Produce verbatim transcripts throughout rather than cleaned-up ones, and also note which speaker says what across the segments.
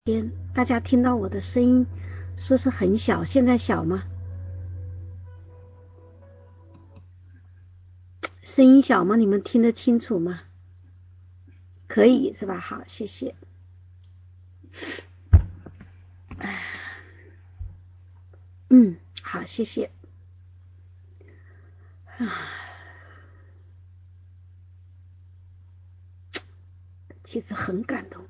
Speaker 1: 大家听到我的声音说是很小，现在小吗？声音小吗？你们听得清楚吗？可以是吧？好，谢谢。嗯，好，谢谢。啊，其实很感动。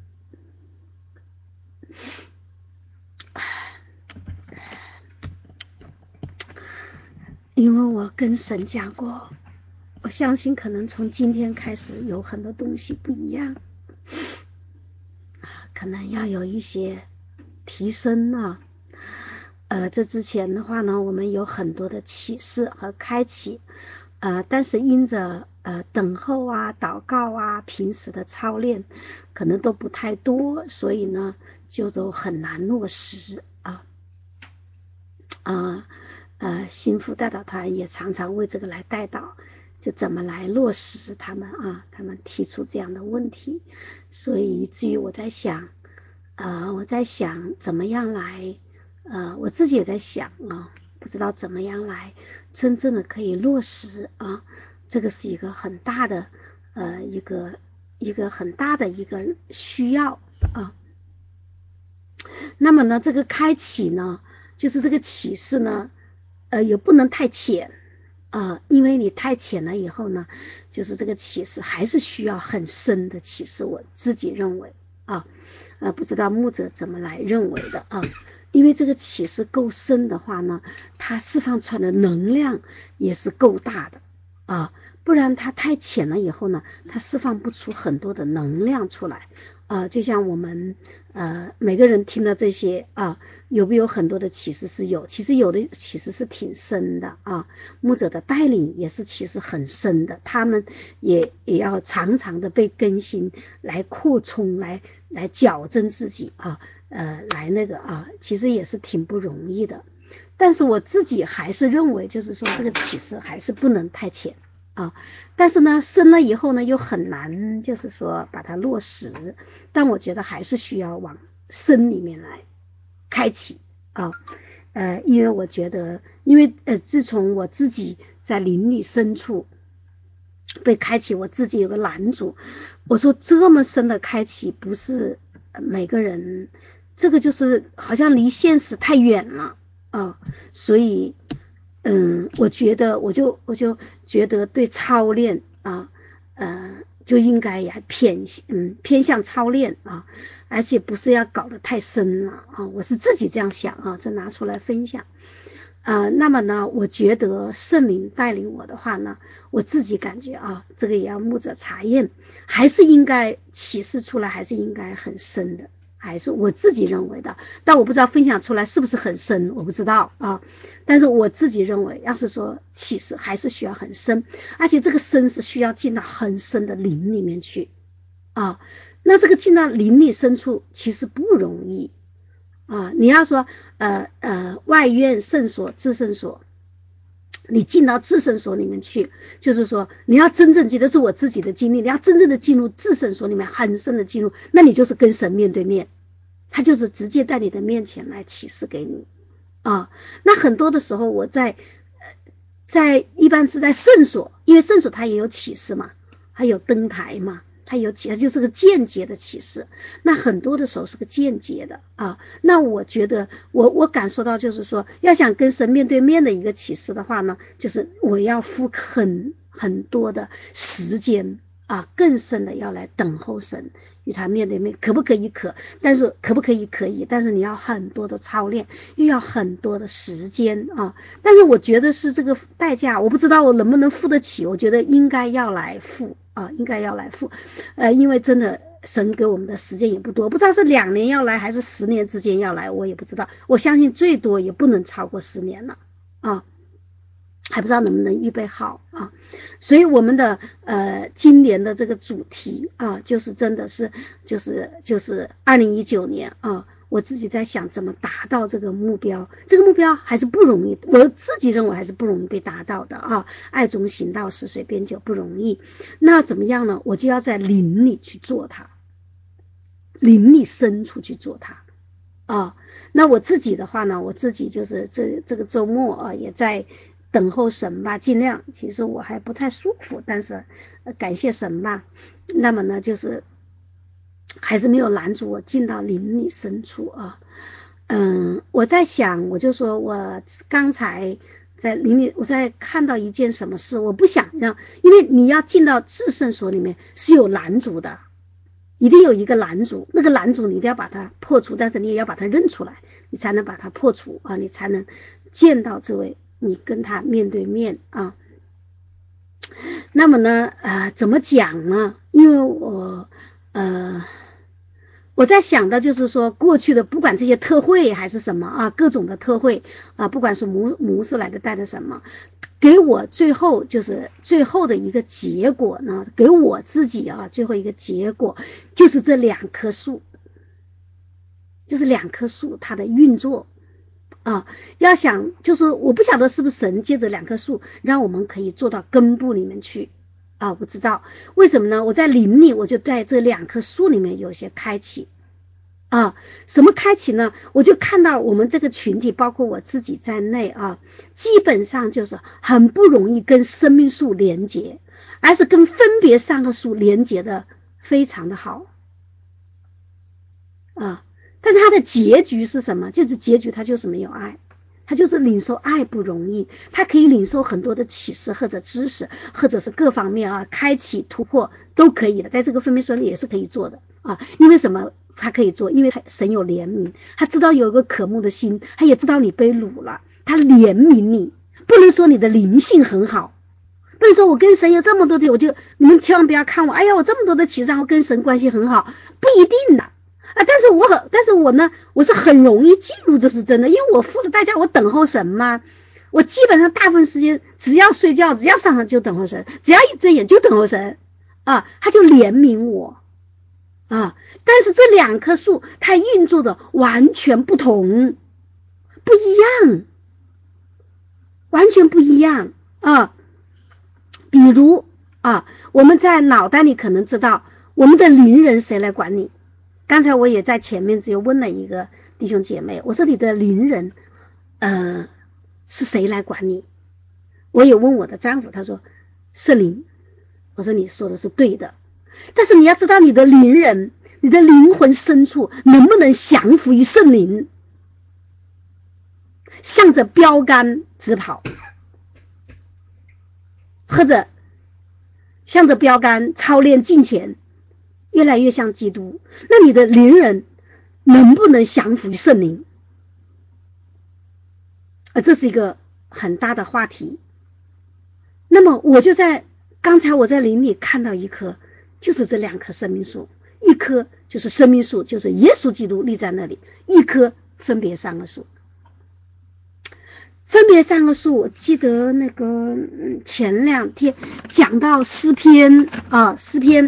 Speaker 1: 因为我跟神讲过，我相信可能从今天开始有很多东西不一样，可能要有一些提升啊。呃，这之前的话呢，我们有很多的启示和开启，呃，但是因着呃等候啊、祷告啊、平时的操练，可能都不太多，所以呢，就都很难落实啊啊呃，幸福代祷团也常常为这个来代祷，就怎么来落实他们啊，他们提出这样的问题，所以以至于我在想，呃，我在想怎么样来。呃，我自己也在想啊，不知道怎么样来真正的可以落实啊，这个是一个很大的呃一个一个很大的一个需要啊。那么呢，这个开启呢，就是这个启示呢，呃，也不能太浅啊、呃，因为你太浅了以后呢，就是这个启示还是需要很深的启示，我自己认为啊，呃，不知道牧者怎么来认为的啊。因为这个启示够深的话呢，它释放出来的能量也是够大的啊，不然它太浅了以后呢，它释放不出很多的能量出来啊。就像我们呃每个人听到这些啊，有没有很多的启示是有，其实有的启示是挺深的啊。牧者的带领也是其实很深的，他们也也要常常的被更新，来扩充，来来矫正自己啊。呃，来那个啊，其实也是挺不容易的，但是我自己还是认为，就是说这个启示还是不能太浅啊。但是呢，深了以后呢，又很难，就是说把它落实。但我觉得还是需要往深里面来开启啊。呃，因为我觉得，因为呃，自从我自己在灵里深处被开启，我自己有个拦阻。我说这么深的开启，不是每个人。这个就是好像离现实太远了啊，所以嗯，我觉得我就我就觉得对操练啊，呃，就应该也偏嗯偏向操练啊，而且不是要搞得太深了啊，我是自己这样想啊，这拿出来分享。呃，那么呢，我觉得圣灵带领我的话呢，我自己感觉啊，这个也要牧者查验，还是应该启示出来，还是应该很深的。还是我自己认为的，但我不知道分享出来是不是很深，我不知道啊。但是我自己认为，要是说启示还是需要很深，而且这个深是需要进到很深的灵里面去啊。那这个进到灵里深处其实不容易啊。你要说呃呃外院圣所至圣所，你进到至圣所里面去，就是说你要真正记得是我自己的经历，你要真正的进入至圣所里面，很深的进入，那你就是跟神面对面，他就是直接在你的面前来启示给你啊。那很多的时候我在在一般是在圣所，因为圣所它也有启示嘛，还有灯台嘛，它有启示，就是个间接的启示。那很多的时候是个间接的啊。那我觉得我我感受到就是说，要想跟神面对面的一个启示的话呢，就是我要付很很多的时间啊，更深的要来等候神，与他面对面，可不可以？可，但是可不可以？可以，但是你要很多的操练，又要很多的时间啊。但是我觉得是这个代价，我不知道我能不能付得起，我觉得应该要来付啊，应该要来付，呃，因为真的神给我们的时间也不多，不知道是两年要来还是十年之间要来，我也不知道，我相信最多也不能超过十年了啊。还不知道能不能预备好啊，所以我们的呃今年的这个主题啊，就是真的是就是就是二零一九年啊，我自己在想怎么达到这个目标，这个目标还是不容易，我自己认为还是不容易被达到的啊，爱中行道，使水变酒不容易，那怎么样呢？我就要在灵里去做它。 灵里深处去做它啊。那我自己的话呢，我自己就是这这个周末啊，也在等候神吧，尽量。其实我还不太舒服，但是、呃、感谢神吧。那么呢，就是还是没有拦阻我进到灵里深处啊。嗯，我在想，我就说我刚才在灵里，我在看到一件什么事，我不想让，因为你要进到至圣所里面是有拦阻的，一定有一个拦阻，那个拦阻你一定要把它破除，但是你也要把它认出来，你才能把它破除啊，你才能见到这位，你跟他面对面啊。那么呢，呃，怎么讲呢？因为我，呃。我在想的就是说，过去的不管这些特会还是什么啊，各种的特会啊，不管是牧牧师来的带的什么，给我最后就是最后的一个结果呢，给我自己啊，最后一个结果就是这两棵树，就是两棵树它的运作啊，要想就是我不晓得是不是神借着两棵树让我们可以做到根部里面去。啊，我不知道为什么呢？我在灵里，我就在这两棵树里面有些开启啊。什么开启呢？我就看到我们这个群体，包括我自己在内啊，基本上就是很不容易跟生命树连结，而是跟分别三个树连结的非常的好啊。但是它的结局是什么？就是结局它就是没有爱。他就是领受爱不容易，他可以领受很多的启示或者知识，或者是各方面啊，开启突破都可以的，在这个分别说里也是可以做的啊。因为什么他可以做？因为他神有怜悯，他知道有一个渴慕的心，他也知道你被掳了，他怜悯你。不能说你的灵性很好，不能说我跟神有这么多的，我就你们千万不要看我，哎呀我这么多的启示，我跟神关系很好，不一定的啊，但是我很，但是我呢，我是很容易进入，这是真的，因为我付了代价，我等候神嘛。我基本上大部分时间只要睡觉，只要上床就等候神，只要一睁眼就等候神啊，他就怜悯我啊。但是这两棵树它运作的完全不同，不一样，完全不一样啊。比如啊，我们在脑袋里可能知道我们的灵人谁来管理。刚才我也在前面只有问了一个弟兄姐妹，我说你的灵人呃是谁来管理？我也问我的丈夫，他说圣灵。我说你说的是对的，但是你要知道你的灵人，你的灵魂深处能不能降服于圣灵，向着标杆直跑，或者向着标杆操练敬虔，越来越像基督，那你的灵人能不能降服于圣灵？啊，这是一个很大的话题。那么我就在刚才我在灵里看到一棵，就是这两棵生命树，一棵就是生命树，就是耶稣基督立在那里，一棵分别三个树。分别三个树，我记得那个前两天讲到诗篇啊，诗篇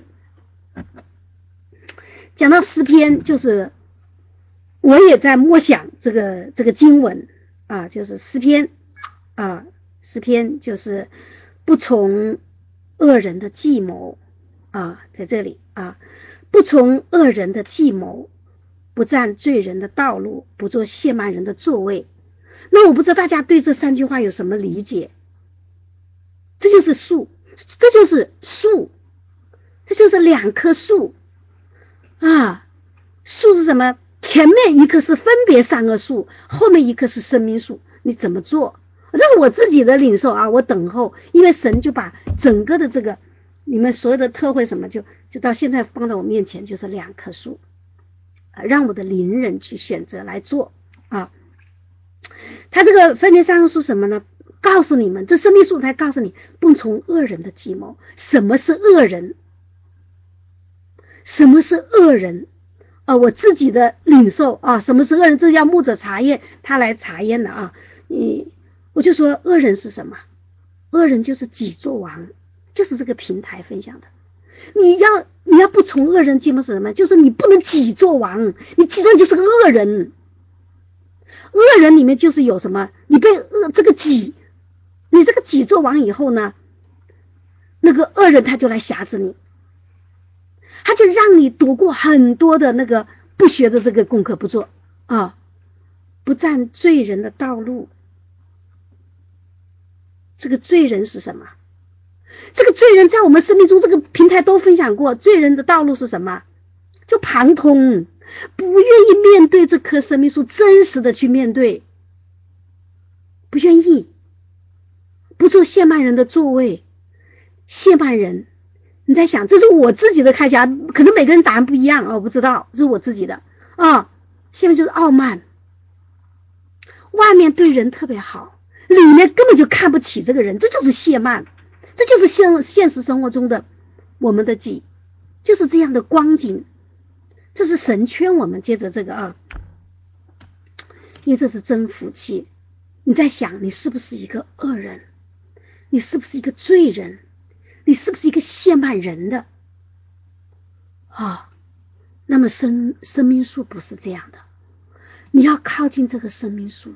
Speaker 1: 讲到诗篇，就是我也在默想这个这个经文啊，就是诗篇啊，诗篇就是不从恶人的计谋啊，在这里啊，不从恶人的计谋，不占罪人的道路，不做亵慢人的座位。那我不知道大家对这三句话有什么理解？这就是树，这就是树，这就是两棵树啊。树是什么？前面一棵是分别三个树，后面一棵是生命树，你怎么做？这是我自己的领受啊，我等候，因为神就把整个的这个你们所有的特会什么就就到现在放在我面前，就是两棵树啊，让我的灵人去选择来做啊。他这个分别三个树什么呢？告诉你们，这生命树它告诉你，不从恶人的计谋。什么是恶人？什么是恶人啊？我自己的领受啊，什么是恶人？这要牧者查验，他来查验的啊。嗯，我就说恶人是什么？恶人就是己作王，就是这个平台分享的。你要你要不从恶人计谋是什么？就是你不能己作王，你己作就是个恶人。恶人里面就是有什么？你被恶这个己，你这个己作王以后呢，那个恶人他就来辖制你，他就让你躲过很多的那个不学的这个功课不做啊，不占罪人的道路。这个罪人是什么？这个罪人在我们生命中这个平台都分享过，罪人的道路是什么？就旁通，不愿意面对这棵生命树，真实的去面对，不愿意，不做谢曼人的座位。谢曼人，你在想，这是我自己的开价，可能每个人答案不一样啊，我不知道，这是我自己的啊。谢曼就是傲慢，外面对人特别好，里面根本就看不起这个人，这就是谢曼，这就是现现实生活中的我们的己，就是这样的光景。这是神劝我们，接着这个啊，因为这是真福气。你在想，你是不是一个恶人？你是不是一个罪人？你是不是一个亵慢人的啊？那么生生命树不是这样的，你要靠近这个生命树，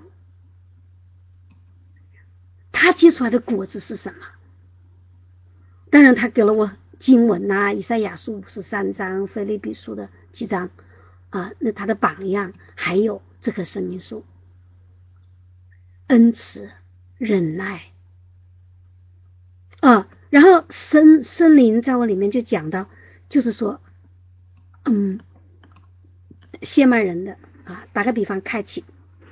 Speaker 1: 它结出来的果子是什么？当然他给了我经文啊，以赛亚书五十三章，腓立比书的几章啊，那他的榜样，还有这棵生命树，恩慈忍耐啊。然后森森林在我里面就讲到，就是说嗯谢曼人的啊，打个比方，开启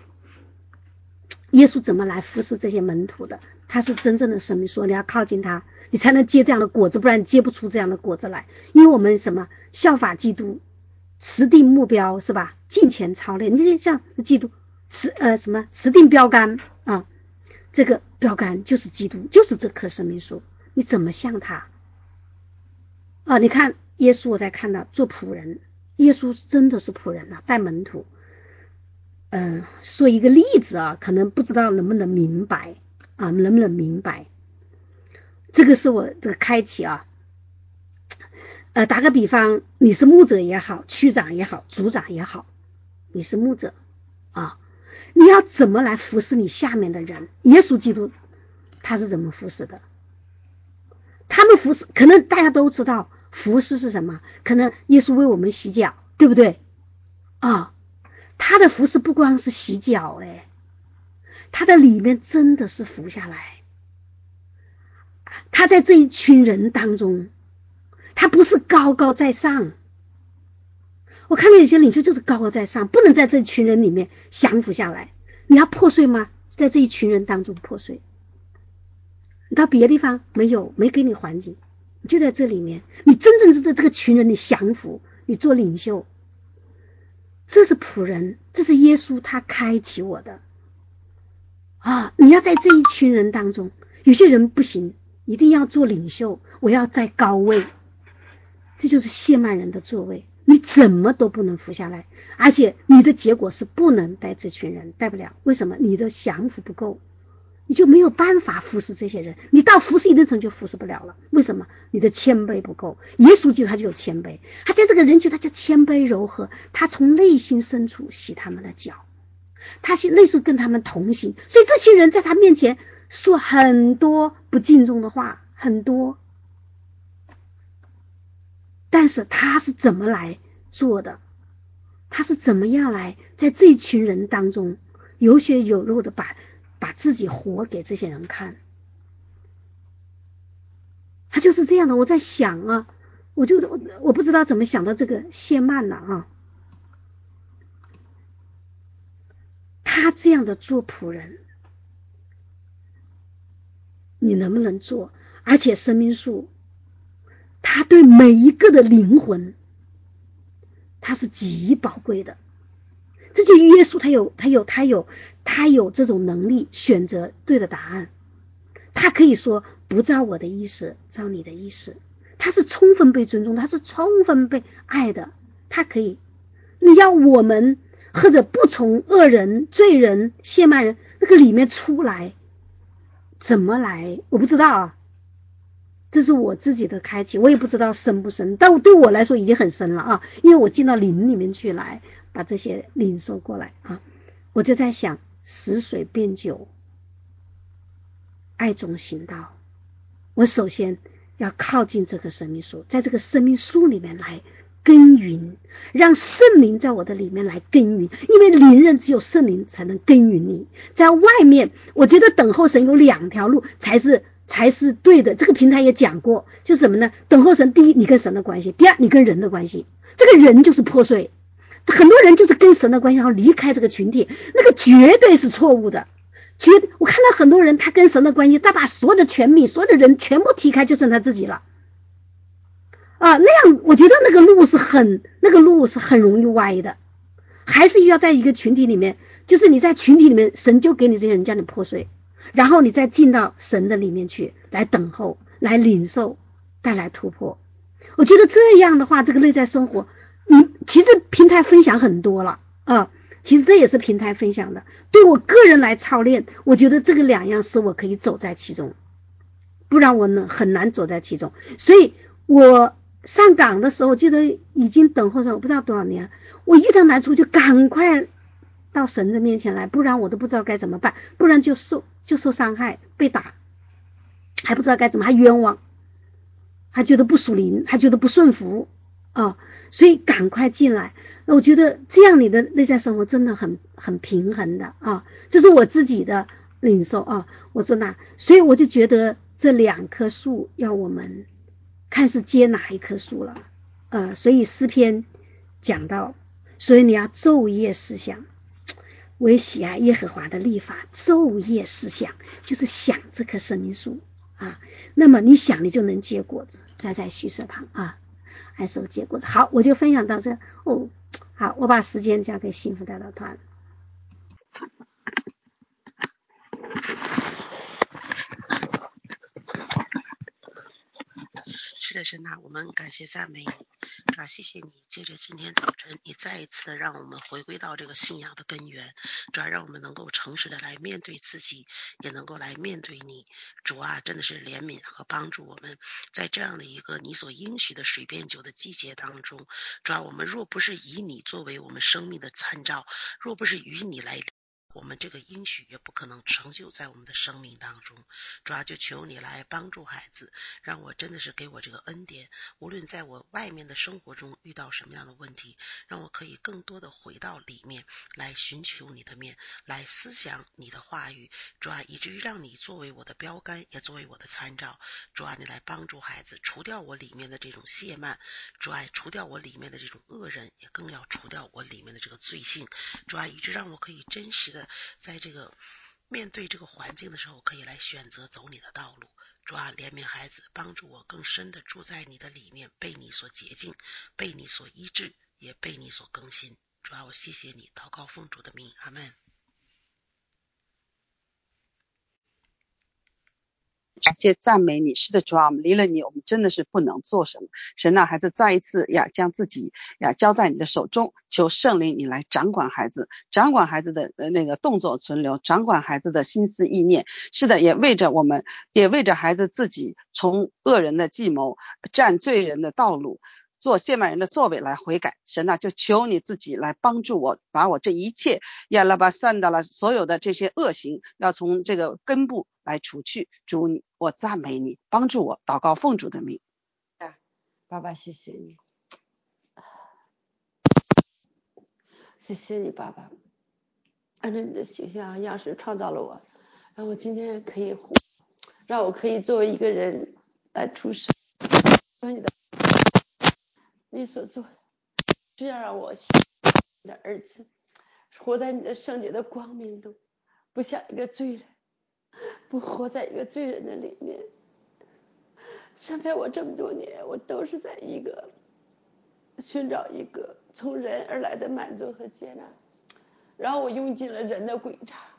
Speaker 1: 耶稣怎么来服侍这些门徒的，他是真正的生命树，你要靠近他，你才能结这样的果子，不然结不出这样的果子来。因为我们什么效法基督，持定目标是吧？敬虔操练，你就像基督持呃什么持定标杆啊，这个标杆就是基督，就是这棵生命树。你怎么像他啊？你看耶稣，我在看到做仆人，耶稣真的是仆人啊，带门徒。嗯、呃，说一个例子啊，可能不知道能不能明白啊，能不能明白？这个是我这个开启啊。呃，打个比方，你是牧者也好，区长也好，组长也好，你是牧者啊，你要怎么来服侍你下面的人？耶稣基督他是怎么服侍的？他们服侍，可能大家都知道服侍是什么，可能耶稣为我们洗脚，对不对啊？他的服侍不光是洗脚，哎，他的里面真的是服下来。他在这一群人当中，他不是高高在上。我看到有些领袖就是高高在上，不能在这群人里面降服下来。你要破碎吗？在这一群人当中破碎。你到别的地方没有，没给你环境，你就在这里面，你真正是在这个群人你降服，你做领袖。这是仆人，这是耶稣他开启我的啊！你要在这一群人当中，有些人不行，一定要做领袖，我要在高位，这就是谢曼人的座位，你怎么都不能服下来，而且你的结果是不能带这群人，带不了。为什么？你的降服不够，你就没有办法服侍这些人，你到服侍一定程度就服侍不了了。为什么？你的谦卑不够。耶稣基督他就有谦卑，他在这个人群他就谦卑柔和，他从内心深处洗他们的脚，他内心跟他们同行，所以这群人在他面前说很多不敬重的话，很多，但是他是怎么来做的？他是怎么样来在这一群人当中有血有肉的把把自己活给这些人看？他就是这样的。我在想啊，我就我我不知道怎么想到这个谢曼了啊。他这样的做仆人，你能不能做？而且生命树，他对每一个的灵魂，他是极宝贵的。这就耶稣他有他有他有他有这种能力选择对的答案。他可以说不照我的意思，照你的意思。他是充分被尊重，他是充分被爱的。他可以，你要我们或者不从恶人、罪人、亵慢人那个里面出来，怎么来？我不知道啊，这是我自己的开启，我也不知道深不深，但对我来说已经很深了啊，因为我进到灵里面去来，把这些领受过来啊。我就在想，使水变酒，爱中行道。我首先要靠近这棵生命树，在这个生命树里面来耕耘，让圣灵在我的里面来耕耘，因为灵人只有圣灵才能耕耘你。在外面，我觉得等候神有两条路才是才是对的。这个平台也讲过，就是什么呢？等候神，第一，你跟神的关系；第二，你跟人的关系。这个人就是破碎，很多人就是跟神的关系，然后离开这个群体，那个绝对是错误的。绝，我看到很多人，他跟神的关系，他把所有的权柄、所有的人全部踢开，就剩他自己了。啊，那样我觉得那个路是很，那个路是很容易歪的。还是要在一个群体里面，就是你在群体里面，神就给你这些人叫你破碎，然后你再进到神的里面去，来等候，来领受，带来突破。我觉得这样的话，这个内在生活，你其实平台分享很多了啊，其实这也是平台分享的。对我个人来操练，我觉得这个两样是我可以走在其中，不然我呢很难走在其中。所以我上岗的时候，记得已经等候上我不知道多少年，我遇到难处就赶快到神的面前来，不然我都不知道该怎么办，不然就受就受伤害，被打，还不知道该怎么，还冤枉，还觉得不属灵，还觉得不顺服啊，所以赶快进来。我觉得这样你的内在生活真的很很平衡的啊，这是我自己的领受啊，我真的，所以我就觉得这两棵树要我们看是接哪一棵树了，呃，所以诗篇讲到，所以你要昼夜思想，为喜爱耶和华的律法，昼夜思想，就是想这棵生命树啊。那么你想，你就能结果子，栽在虚设旁啊，还是有结果子。好，我就分享到这哦。好，我把时间交给幸福代表团。
Speaker 2: 是的，神啊，我们感谢赞美你，主啊，谢谢你，借着今天早晨，你再一次的让我们回归到这个信仰的根源，主啊，让我们能够诚实的来面对自己，也能够来面对你，主啊，真的是怜悯和帮助我们，在这样的一个你所应许的水变酒的季节当中，主啊，我们若不是以你作为我们生命的参照，若不是与你来，我们这个应许也不可能成就在我们的生命当中。主啊，就求你来帮助孩子，让我真的是给我这个恩典，无论在我外面的生活中遇到什么样的问题，让我可以更多的回到里面来寻求你的面，来思想你的话语，主啊，以至于让你作为我的标杆，也作为我的参照。主啊，你来帮助孩子，除掉我里面的这种懈慢，主啊，除掉我里面的这种恶人，也更要除掉我里面的这个罪性。主啊，以致让我可以真实的在这个面对这个环境的时候，可以来选择走你的道路。主啊，怜悯孩子，帮助我更深的住在你的里面，被你所洁净，被你所医治，也被你所更新。主啊，我谢谢你，祷告奉主的名，阿们。
Speaker 3: 感谢赞美你，是的，主啊，我们离了你，我们真的是不能做什么。神呐，孩子再一次呀，将自己呀交在你的手中，求圣灵你来掌管孩子，掌管孩子的呃那个动作存留，掌管孩子的心思意念。是的，也为着我们，也为着孩子自己从恶人的计谋，占罪人的道路，做亵慢人的作为来悔改。神呐，就求你自己来帮助我，把我这一切亚拉巴散到了所有的这些恶行，要从这个根部来除去。主你，我赞美你，帮助我，祷告奉主的名。
Speaker 4: 爸爸，谢谢你，谢谢你，爸爸，按照你的形象样式创造了我，让我今天可以活，让我可以作为一个人来出生。说你的，你所做的，是要让我信你的儿子，活在你的圣洁的光明中，不像一个罪人，不活在一个罪人的里面。上面我这么多年，我都是在一个寻找一个从人而来的满足和接纳，然后我用尽了人的诡诈，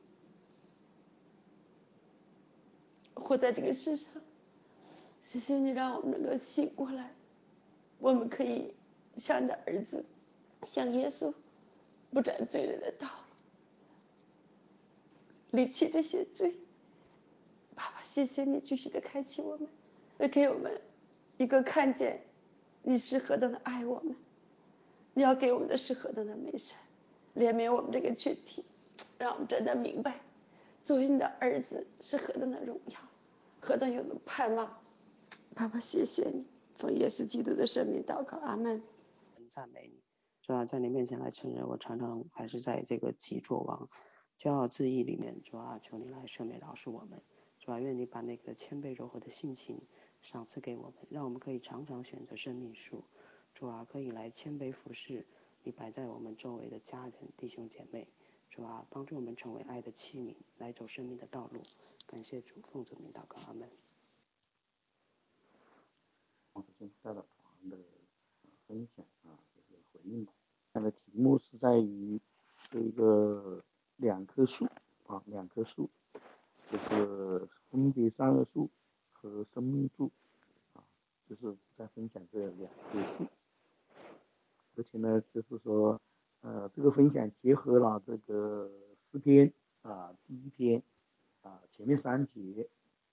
Speaker 4: 活在这个世上。谢谢你让我们能够醒过来，我们可以像你的儿子，像耶稣，不沾罪人的道，离弃这些罪。爸爸，谢谢你继续的开启我们，也给我们一个看见你是何等的爱我们，你要给我们的是何等的美善，怜悯我们这个群体，让我们真的明白作为你的儿子是何等的荣耀，何等有的盼望。爸爸，谢谢你，奉耶稣基督的圣名祷告，阿们。
Speaker 5: 赞美你，主啊，在你面前来承认，我常常还是在这个己作王、骄傲自义里面，主啊，求你来赦免饶恕我们，主啊，愿你把那个谦卑柔和的性情赏赐给我们，让我们可以常常选择生命树，主啊，可以来谦卑服侍你摆在我们周围的家人、弟兄姐妹，主啊，帮助我们成为爱的器皿，来走生命的道路。感谢主，奉主名祷告，阿门。
Speaker 6: 我现在的团的分享啊，这个回应吧。它的题目是在于这个两棵树啊，两棵树，就是分别善恶树和生命树啊，就是在分享这两棵树。而且呢，就是说，呃，这个分享结合了这个诗篇啊，第一篇啊，前面三节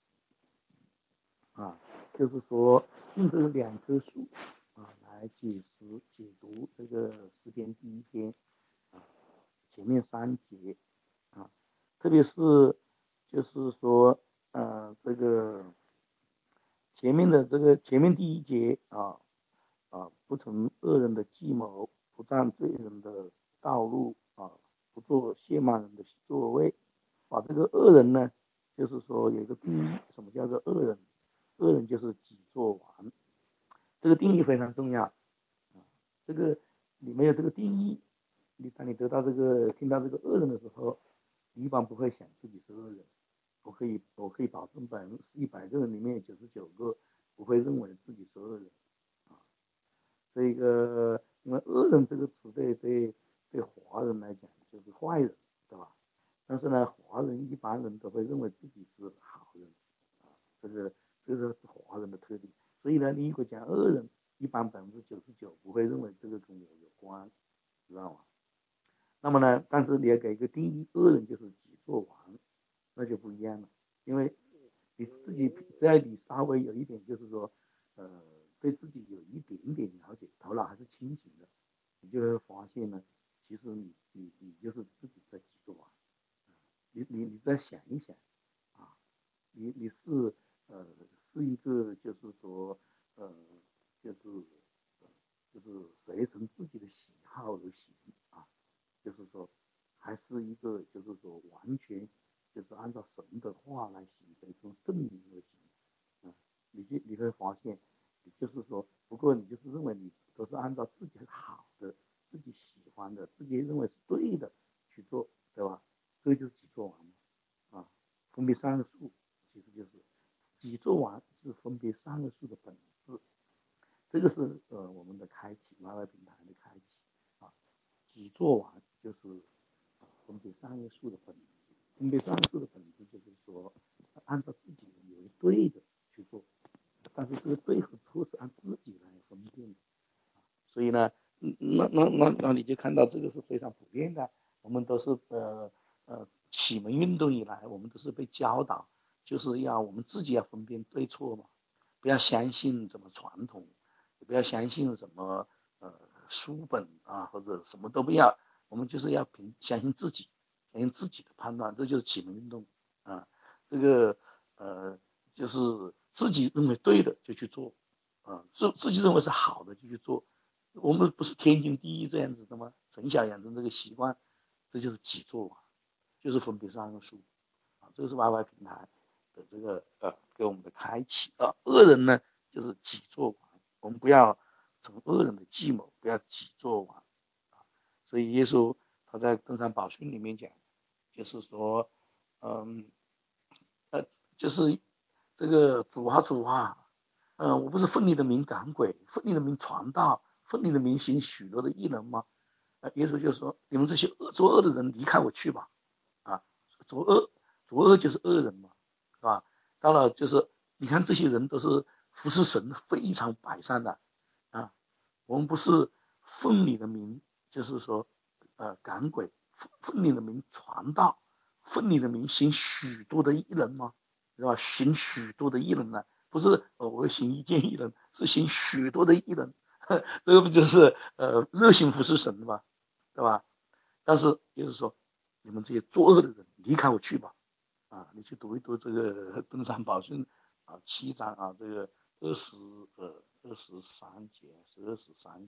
Speaker 6: 啊，就是说用这两棵树啊来解释解读这个诗篇第一篇啊，前面三节啊，特别是就是说呃这个前面的这个前面第一节啊啊，不从恶人的计谋，不占罪人的道路啊，不做亵慢人的座位，把这个恶人呢，就是说有一个定义，什么叫做恶人？恶人就是己作王，这个定义非常重要啊。这个你没有这个定义，你当你得到这个听到这个恶人的时候，你一般不会想自己是恶人。我可以我可以保证百分之一百个人里面有九十九个不会认为自己是恶人啊。这个因为恶人这个词对对对华人来讲就是坏人，对吧？但是呢，华人一般人都会认为自己是好人啊，这个这个是华人的特点。所以呢，你如果讲恶人，一般百分之九十九不会认为这个跟我有关，知道吗？那么呢，但是你要给一个定义，恶人就是己作王，那就不一样了。因为你自己只要你稍微有一点，就是说，呃，对自己有一点点了解，头脑还是清醒的，你就会发现呢，其实你你你就是自己在己作王。你你你再想一想啊，你你是呃是一个就是说呃就是呃就是随从自己的喜好而行啊，就是说还是一个就是说完全就是按照神的话来行，随从圣灵而行啊，你就你会发现，你就是说，不过你就是认为你都是按照自己好的、自己喜欢的、自己认为是对的去做，对吧？这就是己作王嘛，啊，分别三个数，其实就是己作王是分别三个数的本质，这个是呃我们的开启 Y Y 平台的开启啊，己作王就是啊分别三个数的本质，分别三个数的本质就是说按照自己以为对的去做，但是这个对和错是按自己来分辨的，所以呢，那那那那你就看到这个是非常普遍的，我们都是呃呃启蒙运动以来，我们都是被教导，就是要我们自己要分辨对错嘛，不要相信什么传统，也不要相信什么呃书本啊或者什么都不要，我们就是要凭相信自己，相信自己的判断，这就是启蒙运动啊，这个呃就是自己认为对的就去做啊，自自己认为是好的就去做。我们不是天经地义这样子的吗？从小养成这个习惯，这就是己作王，就是分别三个数啊，这个是 Y Y 平台的这个呃给我们的开启啊。恶人呢就是己作王，我们不要从恶人的计谋，不要己作王啊。所以耶稣他在登山宝训里面讲，就是说，嗯，呃，就是这个主啊主啊，呃，我不是奉你的名赶鬼，奉你的名传道，奉你的名行许多的异能吗？呃，耶稣就说：你们这些恶作恶的人，离开我去吧！啊，作恶，作恶就是恶人嘛，是吧？当然就是你看这些人都是服侍神非常百善的啊。我们不是奉你的名，就是说呃赶鬼，奉你的名传道，奉你的名行许多的异能吗？是吧？行许多的异能呢，不是呃我行一件异能，是行许多的异能。这个不就是呃热心服侍神嘛，对吧？但是就是说，你们这些作恶的人，离开我去吧！啊，你去读一读这个登山宝训啊，七章啊，这个二十呃二十三节是二十三节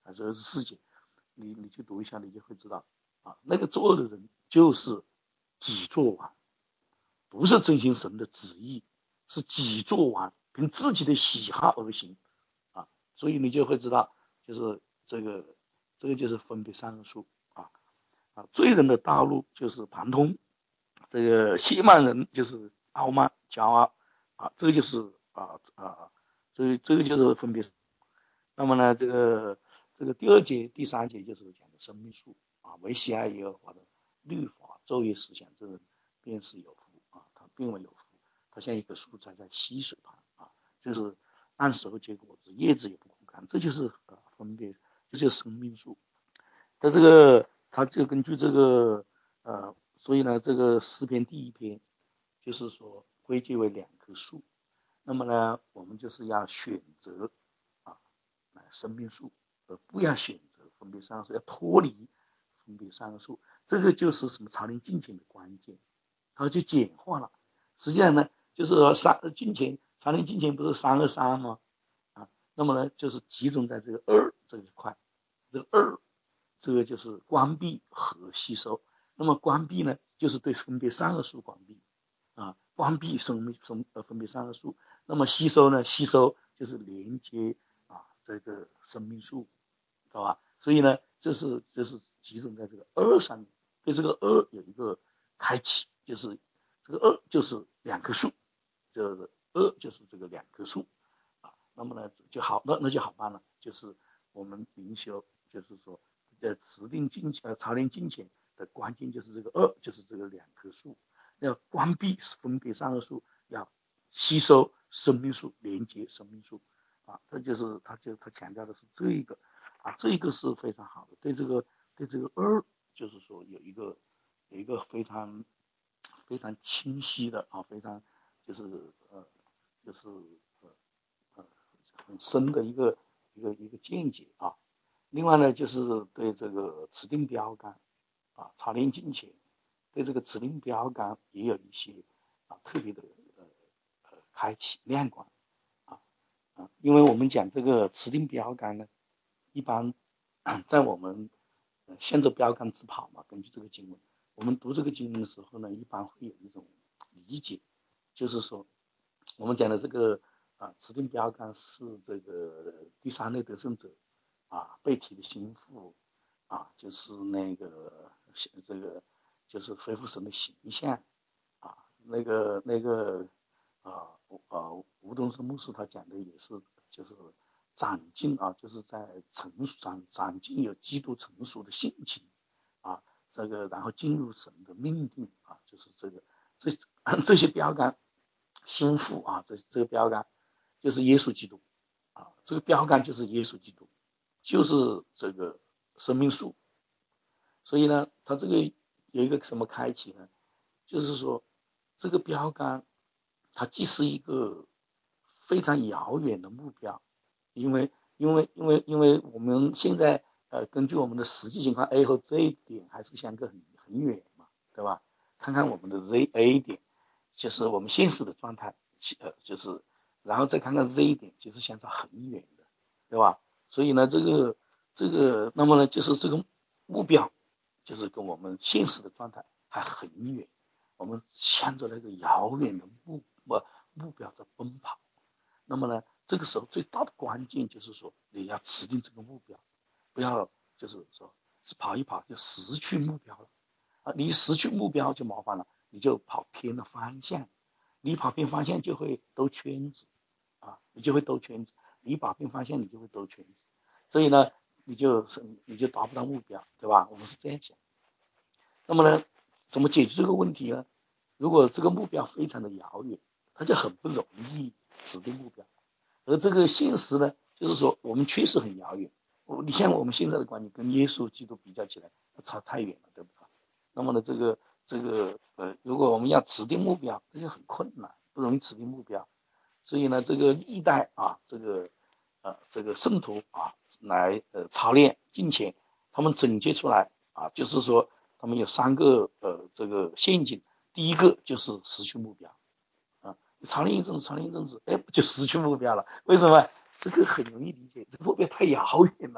Speaker 6: 还是二十四节，你你去读一下，你就会知道啊，那个作恶的人就是己作王，不是遵行神的旨意，是己作王，凭自己的喜好而行啊，所以你就会知道，就是这个这个就是分别善恶树啊啊，罪人的道路就是盘通，这个亵慢人就是傲慢骄傲啊，这个就是啊啊，所以这个就是分别。那么呢，这个这个第二节、第三节就是讲的生命树啊，唯喜爱耶和华的律法，昼夜思想，这人便是有福啊，他并未有福，他像一棵树栽在溪水旁啊，就是按时候结果子，叶子也不枯干，这就是呃分别，这就是生命树。他这个他就根据这个呃，所以呢，这个诗篇第一篇就是说归结为两棵树，那么呢，我们就是要选择啊，生命树，而不要选择分别善恶树，要脱离分别善恶树，这个就是什么朝令敬虔的关键，它就简化了。实际上呢，就是说三敬虔朝令敬虔不是三二三吗？啊，那么呢，就是集中在这个二这一块，这个二。这个就是关闭和吸收。那么关闭呢，就是对分别善恶树关闭啊，关闭生命生呃分别善恶树。那么吸收呢，吸收就是连接啊这个生命树，知道吧？所以呢，这是这是集中在这个二上面，对这个二有一个开启，就是这个二就是两棵树，就是二就是这个两棵树啊。那么呢就好，那那就好办了，就是我们灵修，就是说。呃，持定敬呃朝令敬虔的关键就是这个二，就是这个两棵树，要关闭分别善恶树，要吸收生命树，连接生命树啊，这就是他就他强调的是这一个啊，这一个是非常好的，对这个对这个二就是说有一个有一个非常非常清晰的啊，非常就是呃就是呃呃很深的一个一个一个见解啊。另外呢，就是对这个持定标杆啊，朝令敬虔，对这个持定标杆也有一些啊特别的呃呃开启亮光啊啊，因为我们讲这个持定标杆呢，一般在我们向着标杆直跑嘛，根据这个经文，我们读这个经文的时候呢，一般会有一种理解，就是说我们讲的这个啊持定标杆是这个第三类得胜者。啊，被提的心腹啊，就是那个这个就是恢复神的形象啊，那个那个啊呃吴东升牧师他讲的也是，就是长进啊，就是在成熟长长进有基督成熟的性情啊，这个然后进入神的命定啊，就是这个这这些标杆心腹啊，这这个标杆就是耶稣基督啊，这个标杆就是耶稣基督。就是这个生命树，所以呢，它这个有一个什么开启呢？就是说，这个标杆，它既是一个非常遥远的目标，因为因为因为因为我们现在呃根据我们的实际情况 A 和 Z 点还是相隔很很远嘛，对吧？看看我们的 Z A 点，就是我们现实的状态，呃就是然后再看看 Z 点，其实相差很远的，对吧？所以呢，这个这个，那么呢，就是这个目标，就是跟我们现实的状态还很远，我们向着那个遥远的目目目标在奔跑。那么呢，这个时候最大的关键就是说，你要持定这个目标，不要就是说是跑一跑就失去目标了啊！你失去目标就麻烦了，你就跑偏了方向，你跑偏方向就会兜圈子啊，你就会兜圈子。你跑偏方向，你就会兜圈子，所以呢，你就是你就达不到目标，对吧？我们是这样想。那么呢，怎么解决这个问题呢？如果这个目标非常的遥远，它就很不容易指定目标。而这个现实呢，就是说我们确实很遥远。你像我们现在的观念跟耶稣基督比较起来，差太远了，对不对？那么呢，这个这个呃，如果我们要指定目标，这就很困难，不容易指定目标。所以呢，这个历代啊，这个呃这个圣徒啊，来呃操练敬虔，他们总结出来啊，就是说他们有三个呃这个陷阱。第一个就是失去目标啊，操练一阵子，操练一阵子，哎，就失去目标了。为什么？这个很容易理解，这个目标太遥远了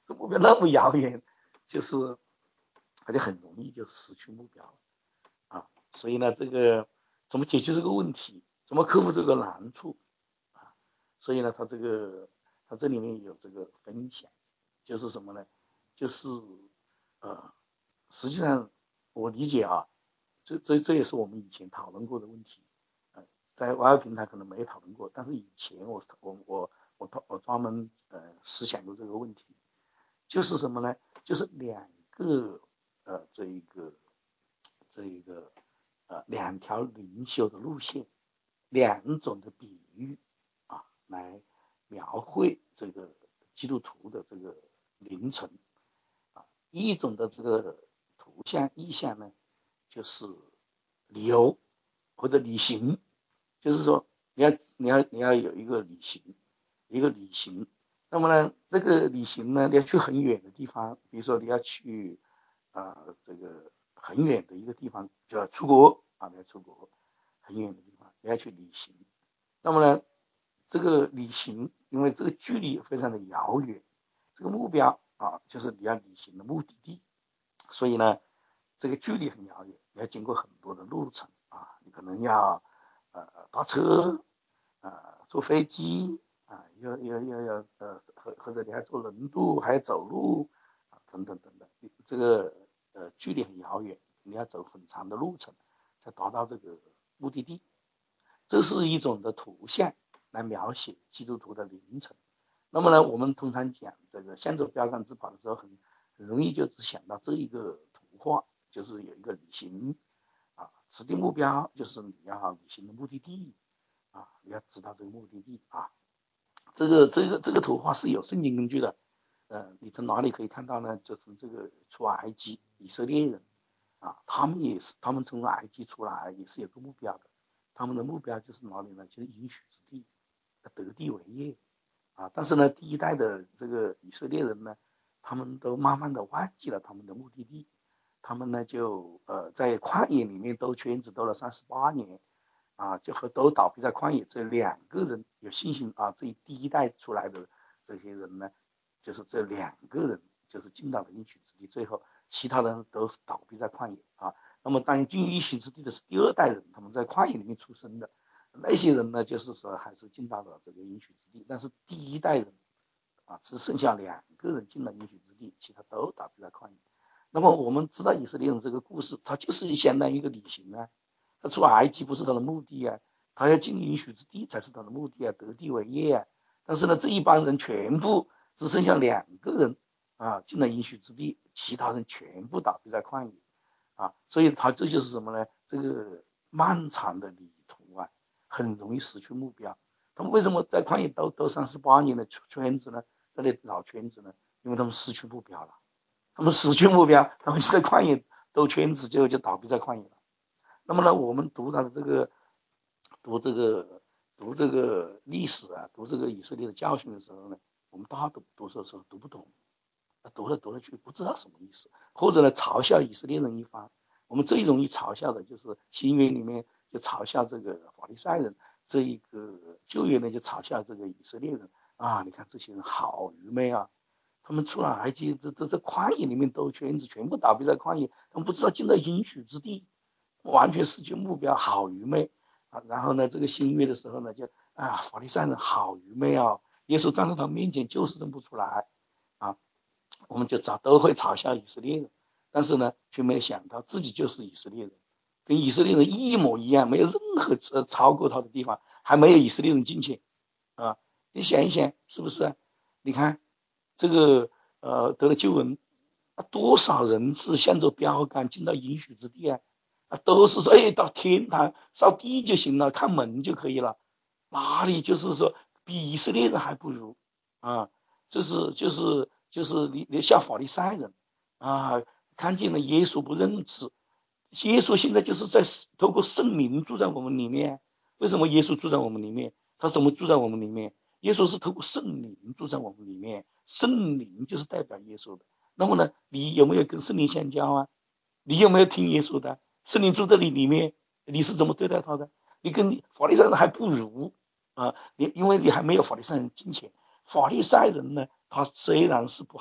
Speaker 6: 这目标那么遥远，就是而且很容易就失去目标了啊。所以呢，这个怎么解决这个问题，怎么克服这个难处啊？所以呢，他这个他这里面有这个分享，就是什么呢？就是呃，实际上我理解啊，这这这也是我们以前讨论过的问题，呃，在 Y Y 平台可能没讨论过，但是以前我我我我我专门呃思想过这个问题，就是什么呢？就是两个呃这一个这一个呃两条灵修的路线，两种的比喻啊，来描绘这个基督徒的这个灵程啊。一种的这个图像意象呢，就是旅游或者旅行，就是说你要你要你要有一个旅行，一个旅行。那么呢，这个旅行呢，你要去很远的地方，比如说你要去啊、呃、这个很远的一个地方，就要出国啊，你要出国很远的地方，你要去旅行。那么呢，这个旅行，因为这个距离非常的遥远，这个目标啊，就是你要旅行的目的地，所以呢，这个距离很遥远，你要经过很多的路程啊，你可能要呃搭车啊，坐飞机啊，要要要要呃或或者你还坐轮渡，还要走路啊，等等等等，这个呃距离很遥远，你要走很长的路程才达到这个目的地。这是一种的图像来描写基督徒的灵程。那么呢，我们通常讲这个向着标杆直跑的时候，很很容易就只想到这一个图画，就是有一个旅行啊，指定目标就是你要旅行的目的地啊，你要知道这个目的地啊。这个这个这个图画是有圣经根据的，呃，你从哪里可以看到呢？就是这个出埃及以色列人啊，他们也是，他们从埃及出来也是有个目标的，他们的目标就是哪里呢？就是应许之地，得地为业啊。但是呢，第一代的这个以色列人呢，他们都慢慢的忘记了他们的目的地，他们呢就呃在旷野里面兜圈子兜了三十八年。啊，就和都倒闭在旷野这两个人有信心啊，这第一代出来的这些人呢，就是这两个人就是进到了应许之地，最后其他人都倒闭在旷野啊。那么当进应许之地的是第二代人，他们在旷野里面出生的那些人呢，就是说还是进到了这个应许之地，但是第一代人啊只剩下两个人进了应许之地，其他都倒闭在旷野。那么我们知道以色列人这个故事，它就是相当于一个旅行啊。他出埃及不是他的目的啊，他要进应许之地才是他的目的啊，得地为业啊。但是呢，这一帮人全部只剩下两个人啊进了应许之地，其他人全部倒闭在旷野啊。所以他这就是什么呢？这个漫长的旅途啊，很容易失去目标。他们为什么在旷野兜兜三十八年的圈子呢？这里绕圈子呢？因为他们失去目标了。他们失去目标，他们就在旷野兜圈子，最后就倒闭在旷野了。那么呢，我们读他的这个读这个读这个历史啊，读这个以色列的教训的时候呢，我们大多读的时候读不懂，读来读来去不知道什么意思，或者呢嘲笑以色列人一番。我们最容易嘲笑的就是新约里面就嘲笑这个法利赛人，这一个旧约呢就嘲笑这个以色列人啊，你看这些人好愚昧啊，他们出了埃及都都在旷野里面兜圈子，全部倒闭在旷野，他们不知道进到应许之地。完全失去目标，好愚昧啊！然后呢，这个新约的时候呢，就啊，法利赛人好愚昧啊！耶稣站在他面前就是认不出来啊，我们就找都会嘲笑以色列人，但是呢，却没有想到自己就是以色列人，跟以色列人一模一样，没有任何呃超过他的地方，还没有以色列人金钱啊！你想一想，是不是？你看这个呃得了救恩，多少人是向着标杆进到应许之地啊？啊，都是说，哎，到天堂扫地就行了，看门就可以了，哪里就是说比以色列人还不如啊？就是就是就是你你像法利赛人啊，看见了耶稣不认识，耶稣现在就是在透过圣灵住在我们里面。为什么耶稣住在我们里面？他怎么住在我们里面？耶稣是透过圣灵住在我们里面，圣灵就是代表耶稣的。那么呢，你有没有跟圣灵相交啊？你有没有听耶稣的？圣灵住在你里面，你是怎么对待他的？你跟你法利赛人还不如啊！你因为你还没有法利赛人金钱。法利赛人呢，他虽然是不好，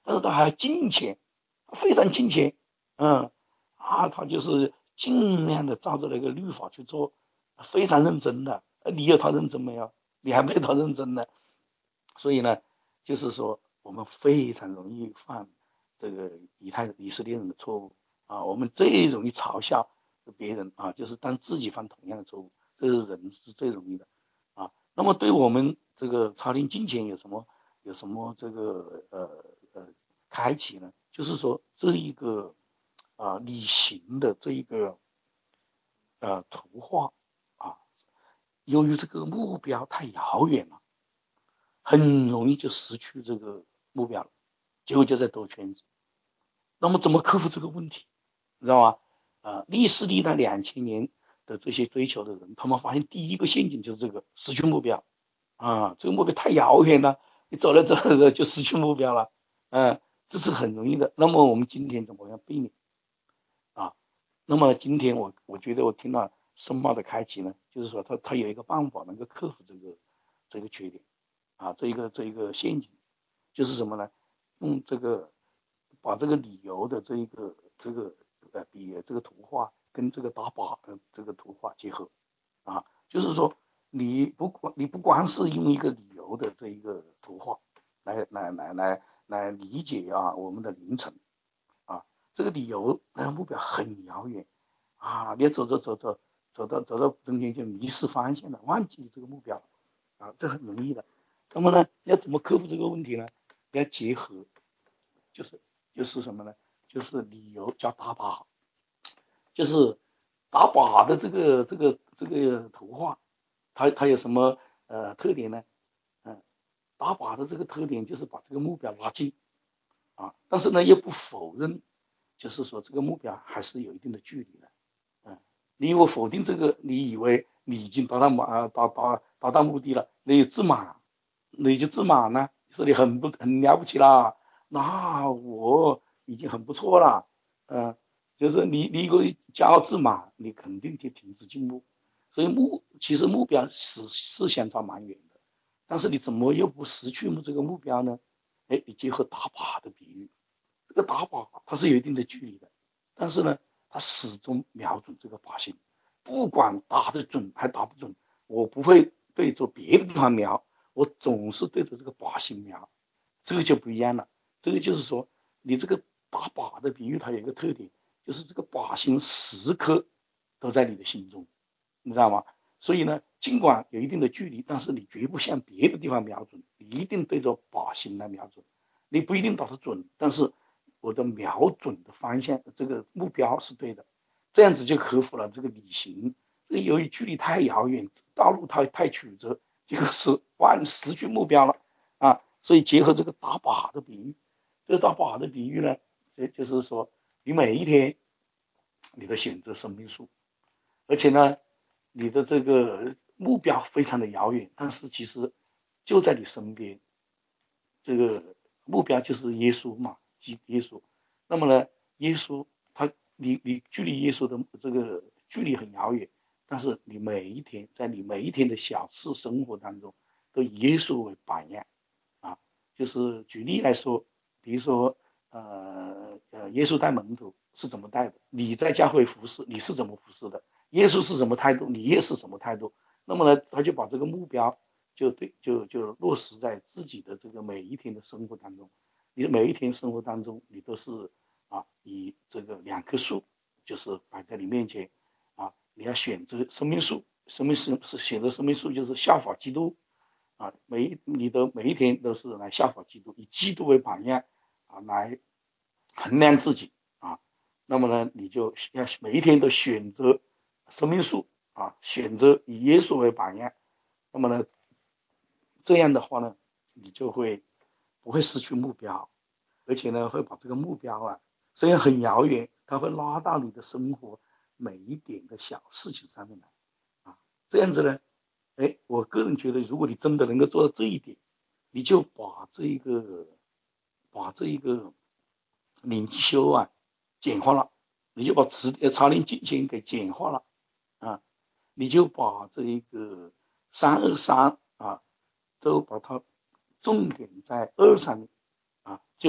Speaker 6: 但是他还金钱，非常金钱，嗯啊，他就是尽量的照着那个律法去做，非常认真的。你有他认真没有？你还没他认真呢。所以呢，就是说我们非常容易犯这个以太以色列人的错误啊，我们最容易嘲笑别人啊，就是当自己犯同样的错误，这是人是最容易的啊。那么对我们这个操练金钱有什么有什么这个呃呃开启呢？就是说这一个啊理性的这一个呃图画啊，由于这个目标太遥远了，很容易就失去这个目标了，结果就在兜圈子。那么怎么克服这个问题？知道吗？啊，历史历代两千年的这些追求的人，他们发现第一个陷阱就是这个失去目标啊，这个目标太遥远了，你走了走了就失去目标了，嗯，这是很容易的。那么我们今天怎么样避免啊？那么今天我我觉得我听到申茂的开启呢，就是说他他有一个办法能够克服这个这个缺点啊，这一个这一个陷阱，就是什么呢？用这个把这个理由的这一个这个呃比这个图画跟这个打靶的这个图画结合啊，就是说你不光你不光是用一个理由的这一个图画来来来来来理解啊我们的凌晨啊，这个理由那个目标很遥远啊，你走走走走走到走到中间就迷失方向了，忘记这个目标啊，这很容易的。那么呢，要怎么克服这个问题呢？要结合，就是就是什么呢？就是理由加打靶，就是打靶的这个这个这个图画，它它有什么呃特点呢？嗯，打靶的这个特点就是把这个目标拉近啊，但是呢又不否认，就是说这个目标还是有一定的距离的。嗯，你如果否定这个，你以为你已经达到满达达达到目的了，你自满，你就自满了，说你很不很了不起啦，那我已经很不错了，嗯、呃，就是你你如果骄傲自满，你肯定就停止进步。所以目其实目标是是相差蛮远的，但是你怎么又不失去这个目标呢？哎，你结合打靶的比喻，这个打靶它是有一定的距离的，但是呢，它始终瞄准这个靶心，不管打得准还打不准，我不会对着别的地方瞄，我总是对着这个靶心瞄，这个就不一样了。这个就是说，你这个打靶的比喻，它有一个特点，就是这个靶心时刻都在你的心中，你知道吗？所以呢，尽管有一定的距离，但是你绝不向别的地方瞄准，你一定对着靶心来瞄准。你不一定打得准，但是我的瞄准的方向，这个目标是对的，这样子就克服了这个旅行。这个由于距离太遥远，道路太太曲折，这个是万失去目标了啊。所以结合这个打靶的比喻，这个打靶的比喻呢，就就是说，你每一天你都选择生命树，而且呢，你的这个目标非常的遥远，但是其实就在你身边。这个目标就是耶稣嘛，耶稣。那么呢，耶稣他你你距离耶稣的这个距离很遥远，但是你每一天在你每一天的小事生活当中，都以耶稣为榜样啊。就是举例来说，比如说呃呃，耶稣带门徒是怎么带的？你在教会服侍，你是怎么服侍的？耶稣是什么态度，你也是什么态度？那么呢，他就把这个目标就对就就落实在自己的这个每一天的生活当中。你的每一天生活当中，你都是啊以这个两棵树就是摆在你面前啊，你要选择生命树，生命树是选择生命树就是效法基督啊，每一你的每一天都是来效法基督，以基督为榜样啊来衡量自己啊。那么呢，你就要每一天都选择生命树啊，选择以耶稣为榜样。那么呢，这样的话呢，你就会不会失去目标，而且呢，会把这个目标啊，虽然很遥远，它会拉到你的生活每一点的小事情上面来啊。这样子呢，哎，我个人觉得，如果你真的能够做到这一点，你就把这一个把这一个灵修啊简化了，你就把词呃查令金钱给简化了啊，你就把这一个三二三啊都把它重点在二上面啊，就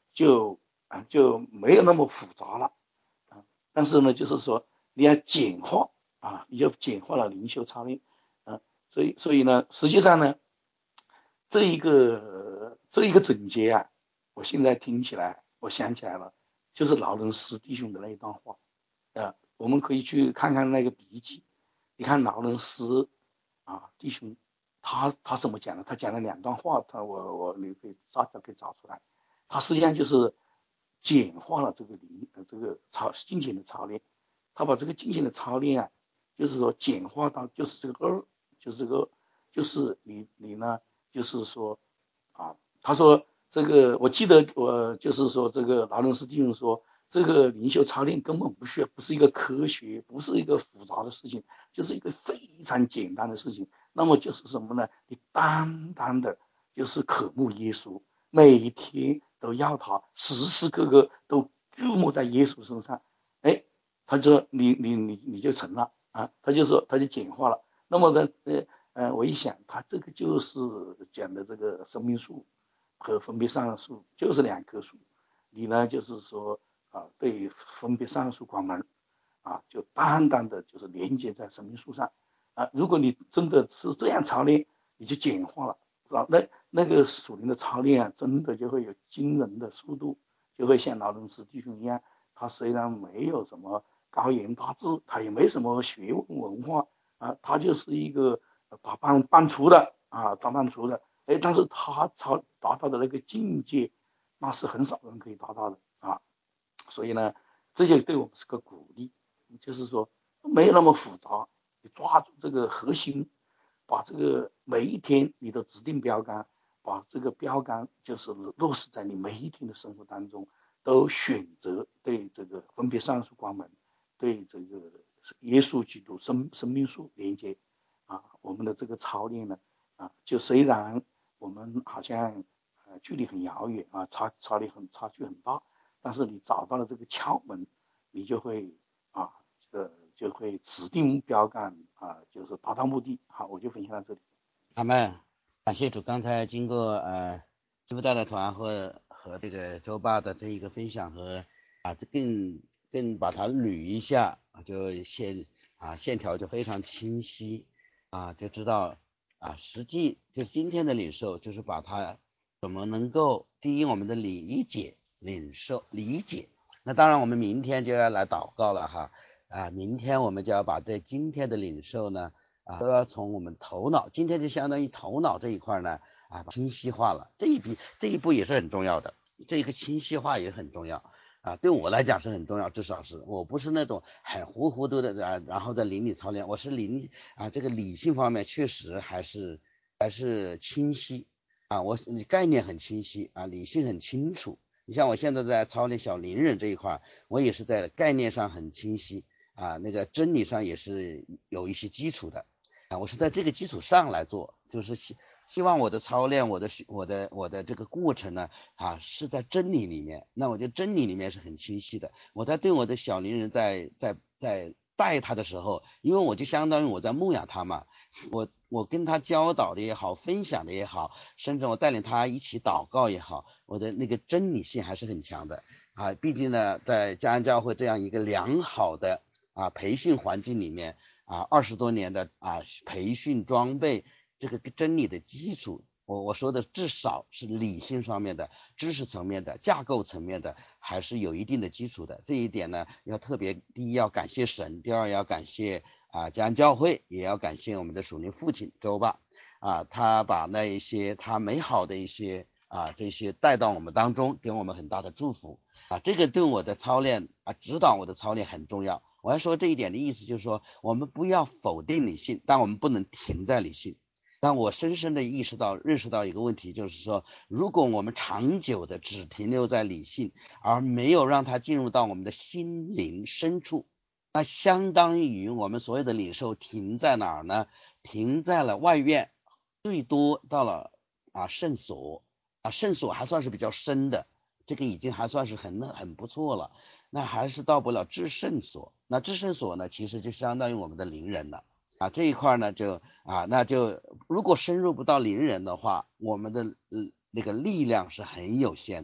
Speaker 6: 就啊就没有那么复杂了啊。但是呢，就是说你要简化啊，你就简化了灵修操练啊。所以所以呢，实际上呢，这一个这一个总结啊，我现在听起来，我想起来了，就是劳伦斯弟兄的那一段话啊，我们可以去看看那个笔记。你看劳伦斯啊弟兄，他他怎么讲的？他讲了两段话，他我我你可以大家可以找出来。他实际上就是简化了这个灵呃这个操进行的操练，他把这个进行的操练啊，就是说简化到就是这个二，就是这个就是你你呢就是说啊，他说这个我记得我就是说这个劳伦斯弟兄说。这个灵修操练根本不需要，不是一个科学，不是一个复杂的事情，就是一个非常简单的事情。那么就是什么呢？你单单的就是渴慕耶稣，每一天都要他，时时刻刻都注目在耶稣身上。哎，他说你你你你就成了啊，他就说他就简化了。那么呢，呃呃，我一想，他这个就是讲的这个生命树和分别善恶树，就是两棵树。你呢，就是说。啊，对分别善恶关门啊，就单单的就是连接在生命树上啊。如果你真的是这样操练，你就简化了，是吧？那那个属灵的操练啊，真的就会有惊人的速度，就会像劳伦斯弟兄一样，他虽然没有什么高言大志，他也没什么学问文化啊，他就是一个打班班厨的啊，当班厨的，哎，但是他操达到的那个境界，那是很少人可以达到的啊。所以呢，这就对我们是个鼓励，就是说没有那么复杂，你抓住这个核心，把这个每一天你的指定标杆，把这个标杆就是落实在你每一天的生活当中，都选择对这个分别善恶关门，对这个耶稣基督生生命树连接啊，我们的这个操练呢啊，就虽然我们好像呃距离很遥远啊，差差离很差距很大。但是你找到了这个窍门，你就会啊，这个就会指定标杆啊，就是达到目的。好，我就分享到这里。
Speaker 7: 阿门，感谢主。刚才经过呃支部大的团和和这个周爸的这一个分享和啊，这更更把它捋一下，就线啊线条就非常清晰啊，就知道啊，实际就今天的领受就是把它怎么能够第一我们的理解。领受理解，那当然我们明天就要来祷告了哈啊，明天我们就要把这今天的领受呢啊，都要从我们头脑，今天就相当于头脑这一块呢啊清晰化了，这一步这一步也是很重要的，这一个清晰化也很重要啊，对我来讲是很重要，至少是我不是那种很糊糊涂的啊，然后在灵里操练，我是灵啊这个理性方面确实还是还是清晰啊，我概念很清晰啊，理性很清楚。你像我现在在操练小灵人这一块，我也是在概念上很清晰啊，那个真理上也是有一些基础的啊，我是在这个基础上来做，就是希希望我的操练，我的我的我的这个过程呢啊是在真理里面，那我觉得真理里面是很清晰的。我在对我的小灵人在在在带他的时候，因为我就相当于我在牧养他嘛，我我跟他教导的也好，分享的也好，甚至我带领他一起祷告也好，我的那个真理性还是很强的啊。毕竟呢，在嘉安教会这样一个良好的啊培训环境里面啊，二十多年的啊培训装备，这个真理的基础，我我说的至少是理性方面的、知识层面的、架构层面的，还是有一定的基础的。这一点呢，要特别第一要感谢神，第二要感谢。啊，嘉安教会也要感谢我们的属灵父亲周爸啊，他把那一些他美好的一些啊这些带到我们当中，给我们很大的祝福啊，这个对我的操练啊指导我的操练很重要。我要说这一点的意思就是说，我们不要否定理性，但我们不能停在理性。但我深深的意识到、认识到一个问题，就是说，如果我们长久的只停留在理性，而没有让它进入到我们的心灵深处。那相当于我们所有的领受停在哪儿呢？停在了外院，最多到了啊圣所啊，圣所还算是比较深的，这个已经还算是很很不错了。那还是到不了至圣所，那至圣所呢，其实就相当于我们的灵人了啊。这一块呢，就啊，那就如果深入不到灵人的话，我们的、呃、那个力量是很有限的。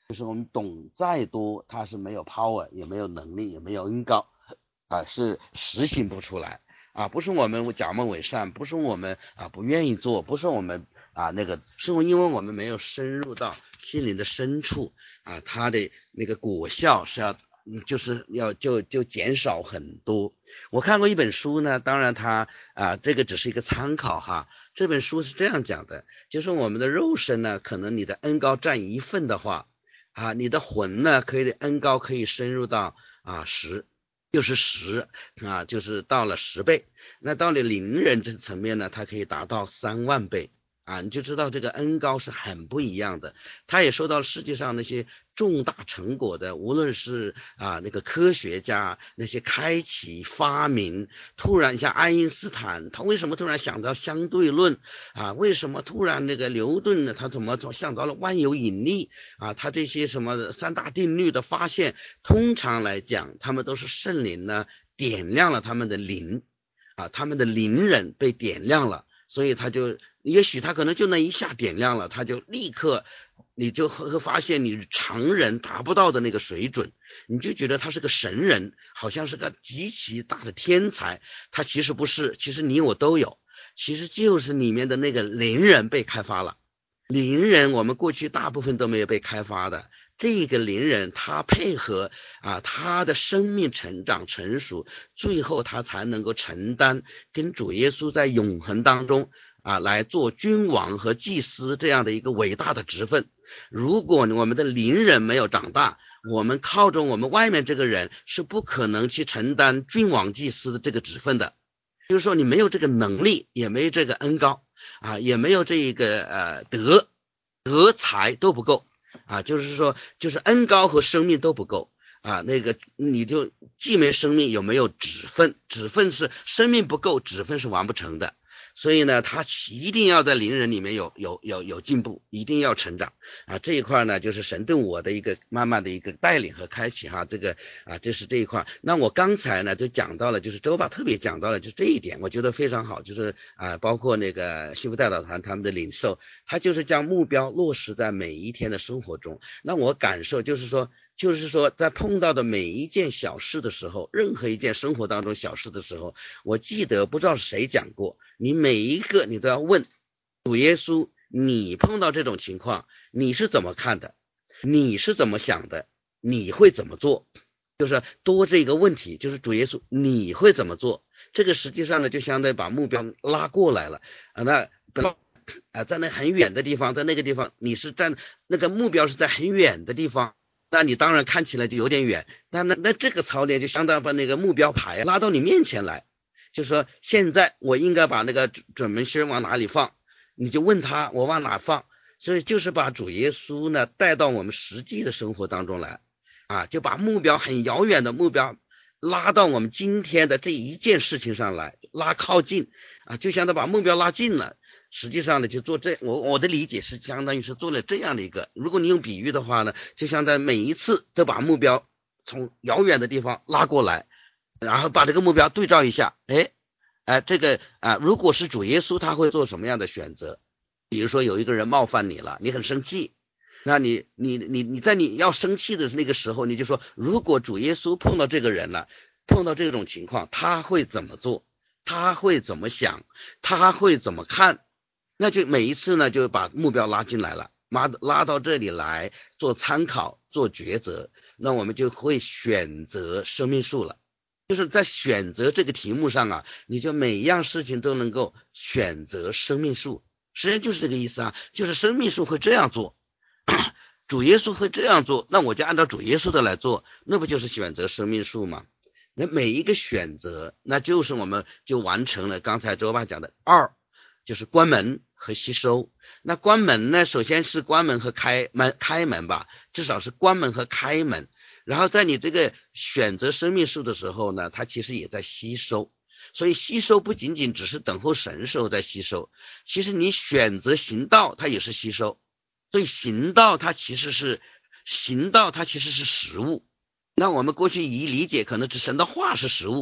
Speaker 7: 就是我们懂再多，它是没有 power， 也没有能力，也没有恩膏啊，是实行不出来啊。不是我们假冒伪善，不是我们啊不愿意做，不是我们啊那个，是因为我们没有深入到心灵的深处啊，它的那个果效是要就是要就就减少很多。我看过一本书呢，当然它啊这个只是一个参考哈。这本书是这样讲的，就是我们的肉身呢，可能你的恩膏占一份的话啊，你的魂呢可以恩膏可以深入到啊十，就是十啊，就是到了十倍。那到了灵人这层面呢，它可以达到三万倍。啊，你就知道这个恩膏是很不一样的，他也受到世界上那些重大成果的，无论是啊那个科学家，那些开启发明，突然像爱因斯坦，他为什么突然想到相对论啊？为什么突然那个牛顿呢？他怎么想到了万有引力啊？他这些什么三大定律的发现，通常来讲，他们都是圣灵呢点亮了他们的灵啊，他们的灵人被点亮了，所以他就。也许他可能就那一下点亮了，他就立刻你就会发现你常人达不到的那个水准，你就觉得他是个神人，好像是个极其大的天才。他其实不是，其实你我都有，其实就是里面的那个灵人被开发了。灵人我们过去大部分都没有被开发的，这个灵人他配合啊他的生命成长成熟，最后他才能够承担跟主耶稣在永恒当中啊，来做君王和祭司这样的一个伟大的职分。如果我们的灵人没有长大，我们靠着我们外面这个人是不可能去承担君王祭司的这个职分的。就是说你没有这个能力，也没有这个恩膏啊，也没有这个呃德德才都不够啊，就是说就是恩膏和生命都不够啊，那个你就既没生命，有没有职分，职分是生命不够，职分是完不成的。所以呢，他一定要在灵人里面有有有有进步，一定要成长啊！这一块呢，就是神对我的一个慢慢的一个带领和开启哈，这个啊，这是这一块。那我刚才呢就讲到了，就是周爸特别讲到了，就这一点，我觉得非常好，就是啊，包括那个幸福代祷团他们的领受，他就是将目标落实在每一天的生活中。那我感受就是说。就是说在碰到的每一件小事的时候，任何一件生活当中小事的时候，我记得不知道是谁讲过，你每一个你都要问主耶稣，你碰到这种情况你是怎么看的，你是怎么想的，你会怎么做，就是多这个问题，就是主耶稣你会怎么做，这个实际上呢就相当于把目标拉过来了啊，那啊在那很远的地方，在那个地方你是站那个目标是在很远的地方，那你当然看起来就有点远，那那那这个操练就相当于把那个目标牌拉到你面前来，就是说现在我应该把那个准门芯往哪里放，你就问他我往哪放，所以就是把主耶稣呢带到我们实际的生活当中来啊，就把目标很遥远的目标拉到我们今天的这一件事情上来，拉靠近啊，就相当于把目标拉近了。实际上呢，就做这我我的理解是相当于是做了这样的一个，如果你用比喻的话呢，就相当于每一次都把目标从遥远的地方拉过来，然后把这个目标对照一下，哎哎，这个啊，如果是主耶稣，他会做什么样的选择？比如说有一个人冒犯你了，你很生气，那你你你你在你要生气的那个时候，你就说，如果主耶稣碰到这个人了，碰到这种情况，他会怎么做？他会怎么想？他会怎么看？那就每一次呢，就把目标拉进来了，拉拉到这里来做参考，做抉择，那我们就会选择生命树了。就是在选择这个题目上啊，你就每一样事情都能够选择生命树，实际上就是这个意思啊，就是生命树会这样做，主耶稣会这样做，那我就按照主耶稣的来做，那不就是选择生命树吗？那每一个选择，那就是我们就完成了刚才周爸讲的二。就是关门和吸收。那关门呢，首先是关门和开门，开门吧，至少是关门和开门。然后在你这个选择生命树的时候呢，它其实也在吸收。所以吸收不仅仅只是等候神时候在吸收，其实你选择行道，它也是吸收。所以行道它其实是行道，它其实是食物。那我们过去一理解可能只神的话是食物。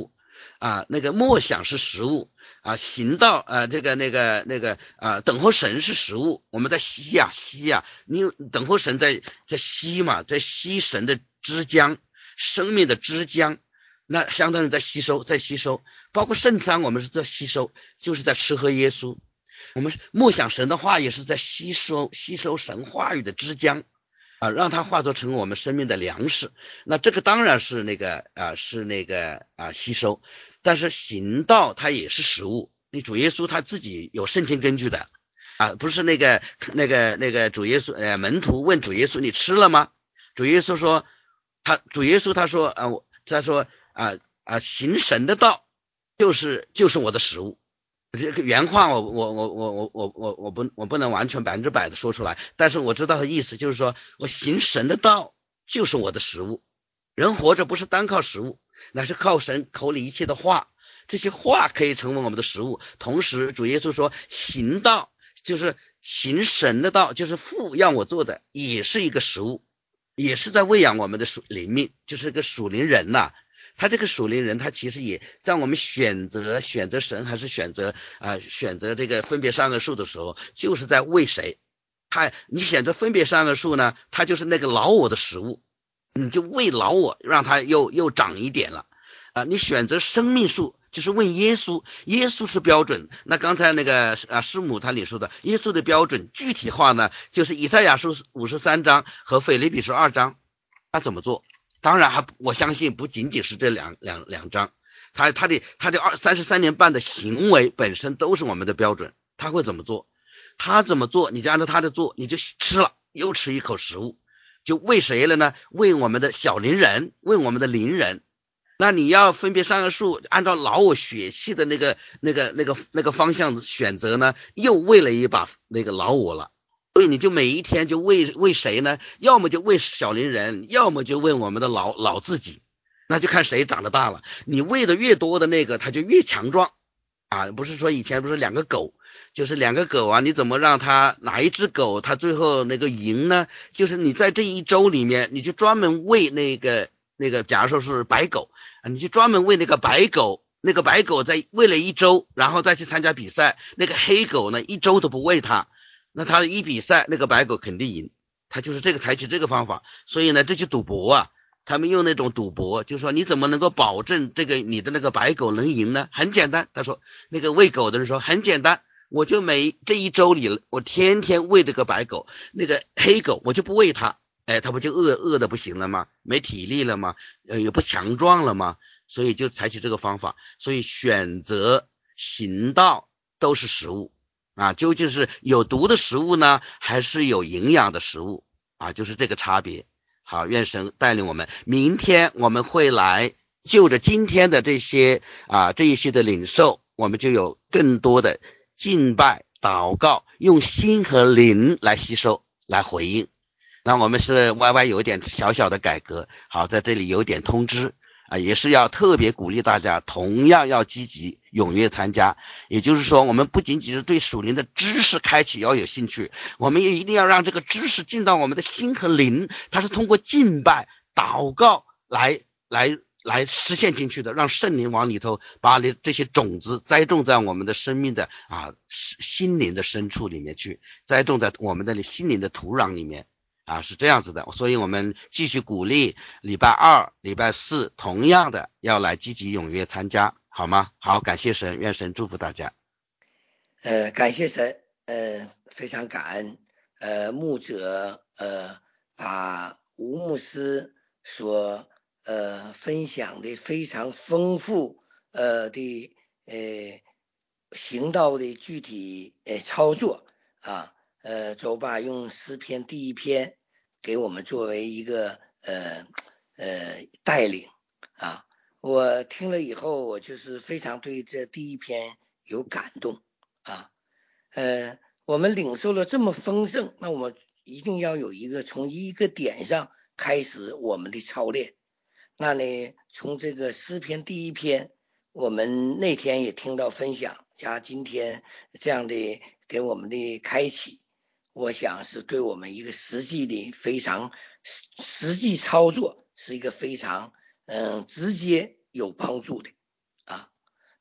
Speaker 7: 啊，那个默想是食物啊，行道啊，这个那个那个啊，等候神是食物，我们在吸呀吸呀，你等候神在在吸嘛，在吸神的汁浆，生命的汁浆，那相当于在吸收，在吸收，包括圣餐我们是在吸收，就是在吃喝耶稣，我们默想神的话也是在吸收吸收神话语的汁浆。啊，让它化作成我们生命的粮食，那这个当然是那个啊，是那个啊吸收，但是行道它也是食物。你主耶稣他自己有圣经根据的啊，不是那个那个那个主耶稣呃门徒问主耶稣你吃了吗？主耶稣说他主耶稣他说啊他说啊啊行神的道就是就是我的食物。这个原话我我我我我我我我不我不能完全百分之百的说出来，但是我知道的意思就是说我行神的道就是我的食物。人活着不是单靠食物，乃是靠神口里一切的话，这些话可以成为我们的食物。同时主耶稣说行道就是行神的道，就是父要我做的，也是一个食物，也是在喂养我们的属灵命，就是个属灵人呐、啊。他这个属灵人，他其实也让我们选择选择神还是选择啊、呃、选择这个分别善恶树的时候，就是在为谁？他你选择分别善恶树呢，他就是那个老我的食物，你就为老我，让他又又长一点了啊、呃。你选择生命树，就是问耶稣，耶稣是标准。那刚才那个啊师母他里说的，耶稣的标准具体化呢，就是以赛亚书五十三章和腓立比书二章，他怎么做？当然还我相信不仅仅是这两两两章，他他的他的二三十三年半的行为本身都是我们的标准。他会怎么做？他怎么做，你就按照他的做，你就吃了，又吃一口食物，就为谁了呢？为我们的小灵人，为我们的灵人。那你要分别善恶树，按照老我血气的那个那个那个那个方向选择呢，又为了一把那个老我了。所以你就每一天就为为谁呢？要么就为小灵人，要么就为我们的老老自己，那就看谁长得大了。你喂的越多的那个，他就越强壮啊！不是说以前不是两个狗，就是两个狗啊，你怎么让它哪一只狗它最后那个赢呢？就是你在这一周里面，你就专门喂那个那个，假如说是白狗啊，你就专门喂那个白狗，那个白狗在喂了一周，然后再去参加比赛，那个黑狗呢一周都不喂它。那他一比赛，那个白狗肯定赢，他就是这个采取这个方法。所以呢，这就赌博啊，他们用那种赌博，就是说你怎么能够保证这个你的那个白狗能赢呢？很简单，他说那个喂狗的人说很简单，我就每这一周里我天天喂这个白狗，那个黑狗我就不喂它，哎，它不就饿饿的不行了吗？没体力了吗？呃，也不强壮了吗？所以就采取这个方法。所以选择行道都是食物。啊，究竟是有毒的食物呢，还是有营养的食物啊？就是这个差别。好，愿神带领我们。明天我们会来就着今天的这些啊这一些的领受，我们就有更多的敬拜、祷告，用心和灵来吸收、来回应。那我们是 Y Y 有一点小小的改革，好，在这里有点通知。啊，也是要特别鼓励大家，同样要积极踊跃参加。也就是说，我们不仅仅是对属灵的知识开启要有兴趣，我们也一定要让这个知识进到我们的心和灵，它是通过敬拜、祷告来来来实现进去的，让圣灵往里头把这些种子栽种在我们的生命的啊心灵的深处里面去，栽种在我们的心灵的土壤里面。啊，是这样子的，所以我们继续鼓励礼拜二、礼拜四同样的要来积极踊跃参加，好吗？好，感谢神，愿神祝福大家。
Speaker 8: 呃，感谢神，呃，非常感恩。呃，牧者呃把吴牧师所呃分享的非常丰富呃的呃行道的具体呃操作啊。呃，周爸用诗篇第一篇给我们作为一个呃呃带领啊，我听了以后，我就是非常对这第一篇有感动啊。呃，我们领受了这么丰盛，那我们一定要有一个从一个点上开始我们的操练。那呢，从这个诗篇第一篇，我们那天也听到分享，加今天这样的给我们的开启。我想是对我们一个实际的非常实际操作是一个非常嗯直接有帮助的啊。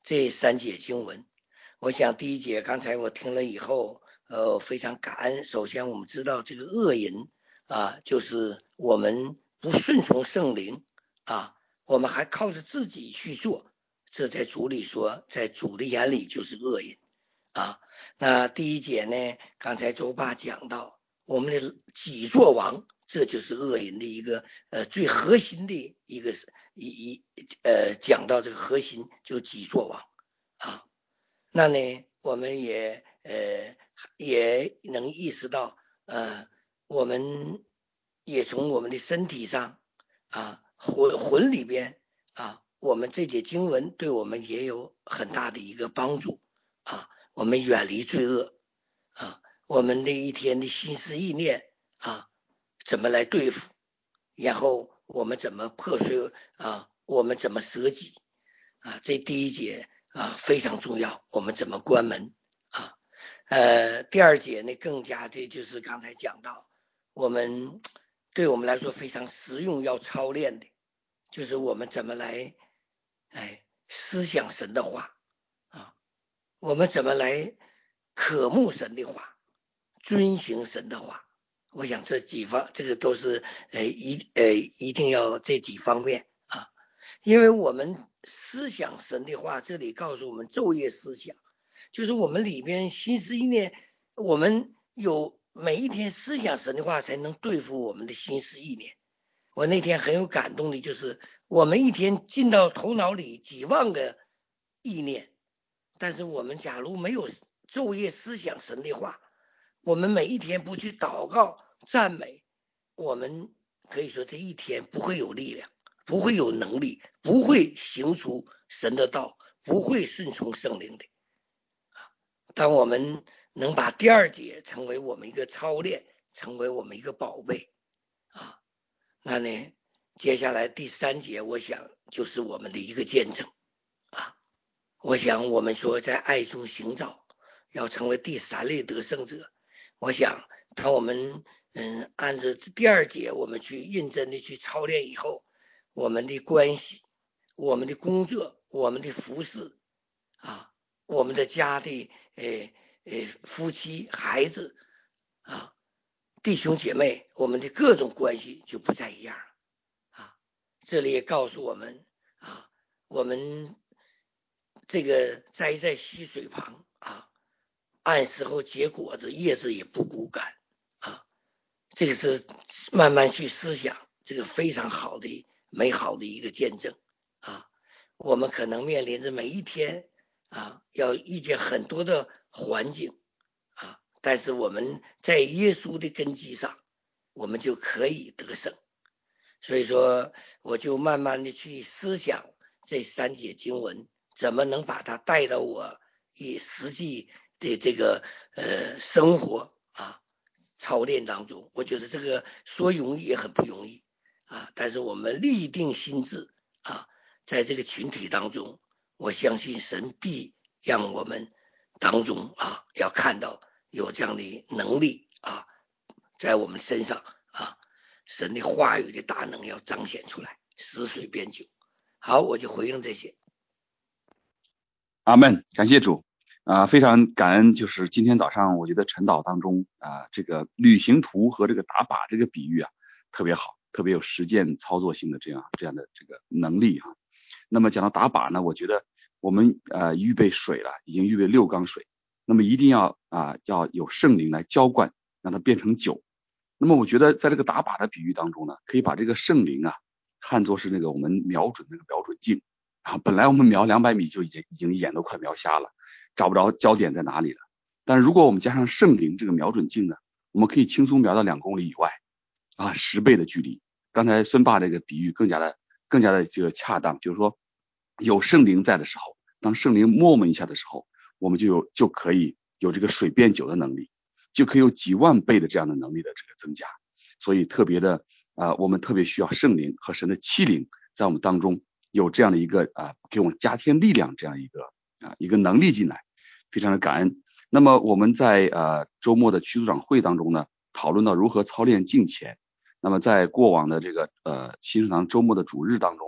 Speaker 8: 这三节经文。我想第一节刚才我听了以后，呃，非常感恩。首先我们知道这个恶淫啊，就是我们不顺从圣灵啊，我们还靠着自己去做，这在主里说，在主的眼里就是恶淫啊。那第一节呢，刚才周爸讲到我们的己作王，这就是恶淫的一个呃最核心的一个一一呃讲到这个核心就己作王啊。那呢，我们也呃也能意识到，呃，我们也从我们的身体上啊，魂魂里边啊，我们这节经文对我们也有很大的一个帮助啊。我们远离罪恶啊，我们的一天的心思意念啊，怎么来对付，然后我们怎么破碎啊，我们怎么舍己啊，这第一节啊非常重要，我们怎么关门啊？呃，第二节呢更加的就是刚才讲到，我们对我们来说非常实用要操练的，就是我们怎么来哎思想神的话啊，我们怎么来渴慕神的话，遵行神的话。我想这几方这个都是呃一呃一定要这几方面啊，因为我们思想神的话，这里告诉我们昼夜思想，就是我们里边心思意念，我们有每一天思想神的话，才能对付我们的心思意念。我那天很有感动的就是，我们一天进到头脑里几万个意念，但是我们假如没有昼夜思想神的话，我们每一天不去祷告赞美，我们可以说这一天不会有力量，不会有能力，不会行出神的道，不会顺从圣灵的。当我们能把第二节成为我们一个操练，成为我们一个宝贝啊，那呢，接下来第三节，我想就是我们的一个见证啊。我想我们说在爱中行走，要成为第三类得胜者。我想当我们嗯按照第二节我们去认真的去操练以后，我们的关系，我们的工作，我们的服侍啊，我们的家的呃呃夫妻孩子啊，弟兄姐妹，我们的各种关系就不再一样了啊。这里也告诉我们啊，我们这个栽在溪水旁啊，按时候结果子，叶子也不枯干啊。这个是慢慢去思想，这个非常好的美好的一个见证啊。我们可能面临着每一天啊，要遇见很多的环境啊，但是我们在耶稣的根基上，我们就可以得胜。所以说，我就慢慢的去思想这三节经文，怎么能把它带到我以实际的这个呃生活啊操练当中。我觉得这个说容易也很不容易啊，但是我们立定心志啊，在这个群体当中，我相信神必让我们当中啊要看到有这样的能力啊，在我们身上啊。神的话语的大能要彰显出来，死水变酒。好，我就回应这些。
Speaker 9: 阿们，感谢主啊、呃，非常感恩。就是今天早上，我觉得晨祷当中啊、呃，这个旅行图和这个打靶这个比喻啊，特别好，特别有实践操作性的这样这样的这个能力哈、啊。那么讲到打靶呢，我觉得我们呃预备水了，已经预备六缸水，那么一定要啊、呃、要有圣灵来浇灌，让它变成酒。那么我觉得在这个打靶的比喻当中呢，可以把这个圣灵啊看作是那个我们瞄准那个瞄准镜啊。本来我们瞄两百米就已经已经眼都快瞄瞎了，找不着焦点在哪里了。但是如果我们加上圣灵这个瞄准镜呢，我们可以轻松瞄到两公里以外啊，十倍的距离。刚才孙爸这个比喻更加的更加的这个恰当，就是说有圣灵在的时候，当圣灵摸我们一下的时候，我们就有就可以有这个水变酒的能力。就可以有几万倍的这样的能力的这个增加，所以特别的啊、呃，我们特别需要圣灵和神的欺灵在我们当中有这样的一个啊、呃，给我们加添力量这样一个啊、呃、一个能力进来，非常的感恩。那么我们在呃周末的区组长会当中呢，讨论到如何操练敬虔。那么在过往的这个呃新食堂周末的主日当中，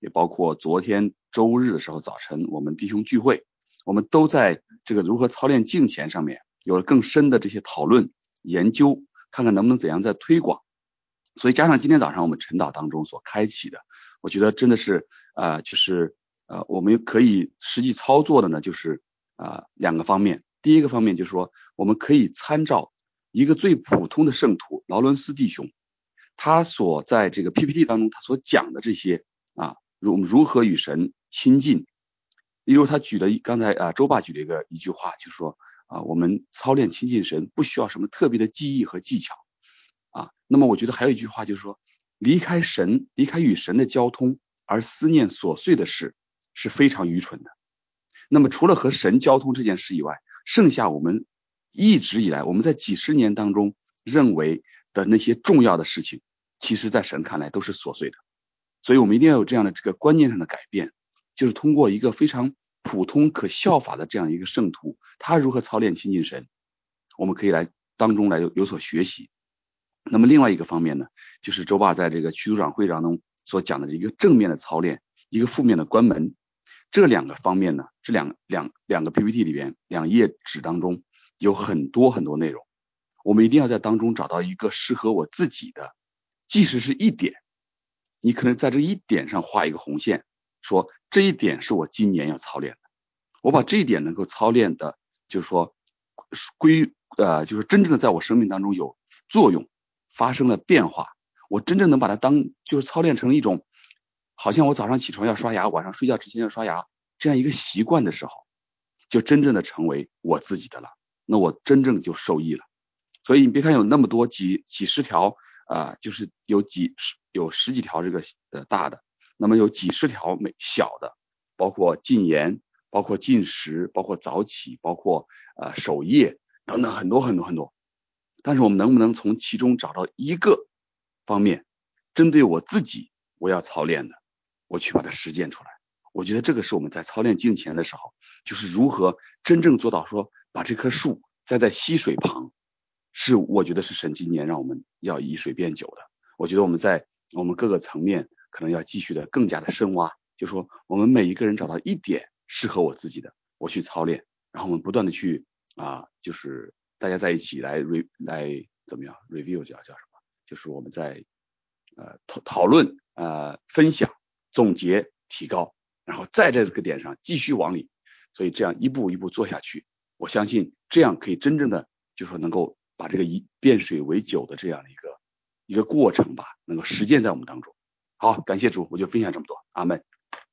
Speaker 9: 也包括昨天周日的时候早晨我们弟兄聚会，我们都在这个如何操练敬虔上面有了更深的这些讨论研究，看看能不能怎样再推广。所以加上今天早上我们晨祷当中所开启的，我觉得真的是呃就是呃我们可以实际操作的呢，就是呃两个方面。第一个方面就是说，我们可以参照一个最普通的圣徒劳伦斯弟兄，他所在这个 P P T 当中他所讲的这些啊，如我们如何与神亲近。例如他举了刚才啊周爸举了一个一句话，就是说啊我们操练亲近神不需要什么特别的技艺和技巧啊。那么我觉得还有一句话就是说，离开神离开与神的交通而思念琐碎的事是非常愚蠢的。那么除了和神交通这件事以外，剩下我们一直以来我们在几十年当中认为的那些重要的事情，其实在神看来都是琐碎的。所以我们一定要有这样的这个观念上的改变，就是通过一个非常普通可效法的这样一个圣徒，他如何操练亲近神，我们可以来当中来有有所学习。那么另外一个方面呢，就是周爸在这个区组长会当中所讲的一个正面的操练，一个负面的关门。这两个方面呢，这两两两个 P P T 里边两页纸当中有很多很多内容，我们一定要在当中找到一个适合我自己的，即使是一点，你可能在这一点上画一个红线，说这一点是我今年要操练的，我把这一点能够操练的，就是说归呃就是真正的在我生命当中有作用，发生了变化，我真正能把它当就是操练成一种好像我早上起床要刷牙，晚上睡觉之前要刷牙这样一个习惯的时候，就真正的成为我自己的了，那我真正就受益了。所以你别看有那么多几几十条啊、呃，就是有几有十几条这个呃大的，那么有几十条每小的，包括禁言，包括进食，包括早起，包括呃守夜等等很多很多很多。但是我们能不能从其中找到一个方面，针对我自己我要操练的，我去把它实践出来。我觉得这个是我们在操练敬虔的时候，就是如何真正做到说把这棵树栽在溪水旁，是我觉得是神今年让我们要以水变酒的。我觉得我们在我们各个层面可能要继续的更加的深挖，就说我们每一个人找到一点适合我自己的，我去操练，然后我们不断的去啊，就是大家在一起来 re 来怎么样 review 叫叫什么，就是我们在呃讨讨论呃分享总结提高，然后再在这个点上继续往里，所以这样一步一步做下去，我相信这样可以真正的就说能够把这个一变水为酒的这样的一个一个过程吧，能够实践在我们当中。好，感谢主，我就分享这么多，阿们。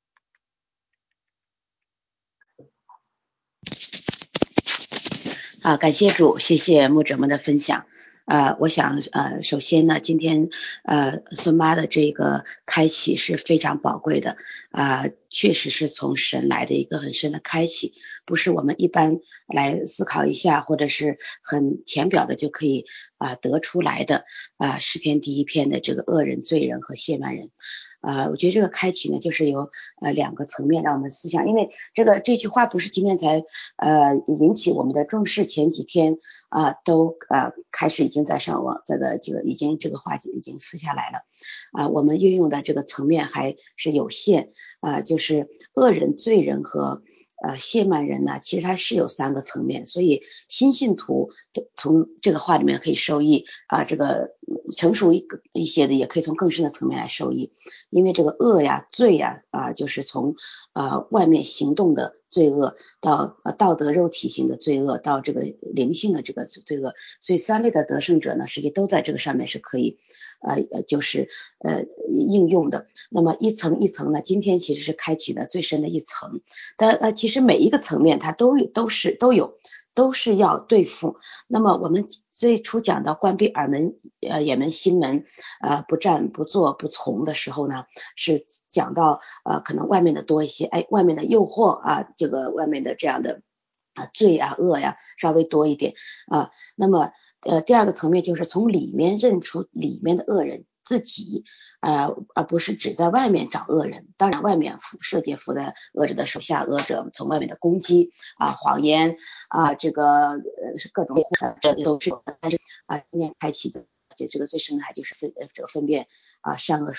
Speaker 10: 啊，感谢主，谢谢牧者们的分享。呃，我想呃，首先呢，今天呃孙妈的这个开启是非常宝贵的，啊、呃，确实是从神来的一个很深的开启，不是我们一般来思考一下或者是很浅表的就可以啊、呃、得出来的啊、呃、诗篇第一篇的这个恶人、罪人和亵慢人。呃，我觉得这个开启呢，就是有呃两个层面让我们思想，因为这个这句话不是今天才呃引起我们的重视，前几天啊、呃、都呃开始已经在上网这个这个已经这个话题已经撕下来了啊、呃，我们运用的这个层面还是有限啊、呃，就是恶人、罪人和呃亵慢人呢，其实它是有三个层面，所以新信徒从这个话里面可以受益啊、呃，这个成熟一个一些的也可以从更深的层面来受益，因为这个恶呀、罪呀啊、呃，就是从呃外面行动的罪恶到呃道德肉体型的罪恶到这个灵性的这个罪恶，所以三类的得胜者呢，实际都在这个上面是可以呃就是呃应用的。那么一层一层呢，今天其实是开启了最深的一层，但呃其实每一个层面它都都是都有都是要对付。那么我们最初讲到关闭耳门呃眼门心门呃不战不做不从的时候呢，是讲到呃可能外面的多一些，哎外面的诱惑啊，这个外面的这样的啊罪啊恶呀稍微多一点啊。那么呃第二个层面就是从里面认出里面的恶人自己，呃而不是只在外面找恶人。当然外面世界附在恶者的手下，恶者从外面的攻击啊谎言啊这个呃各种这都是但是啊今天开启的这这个最深的还就是分这个分辨啊善恶树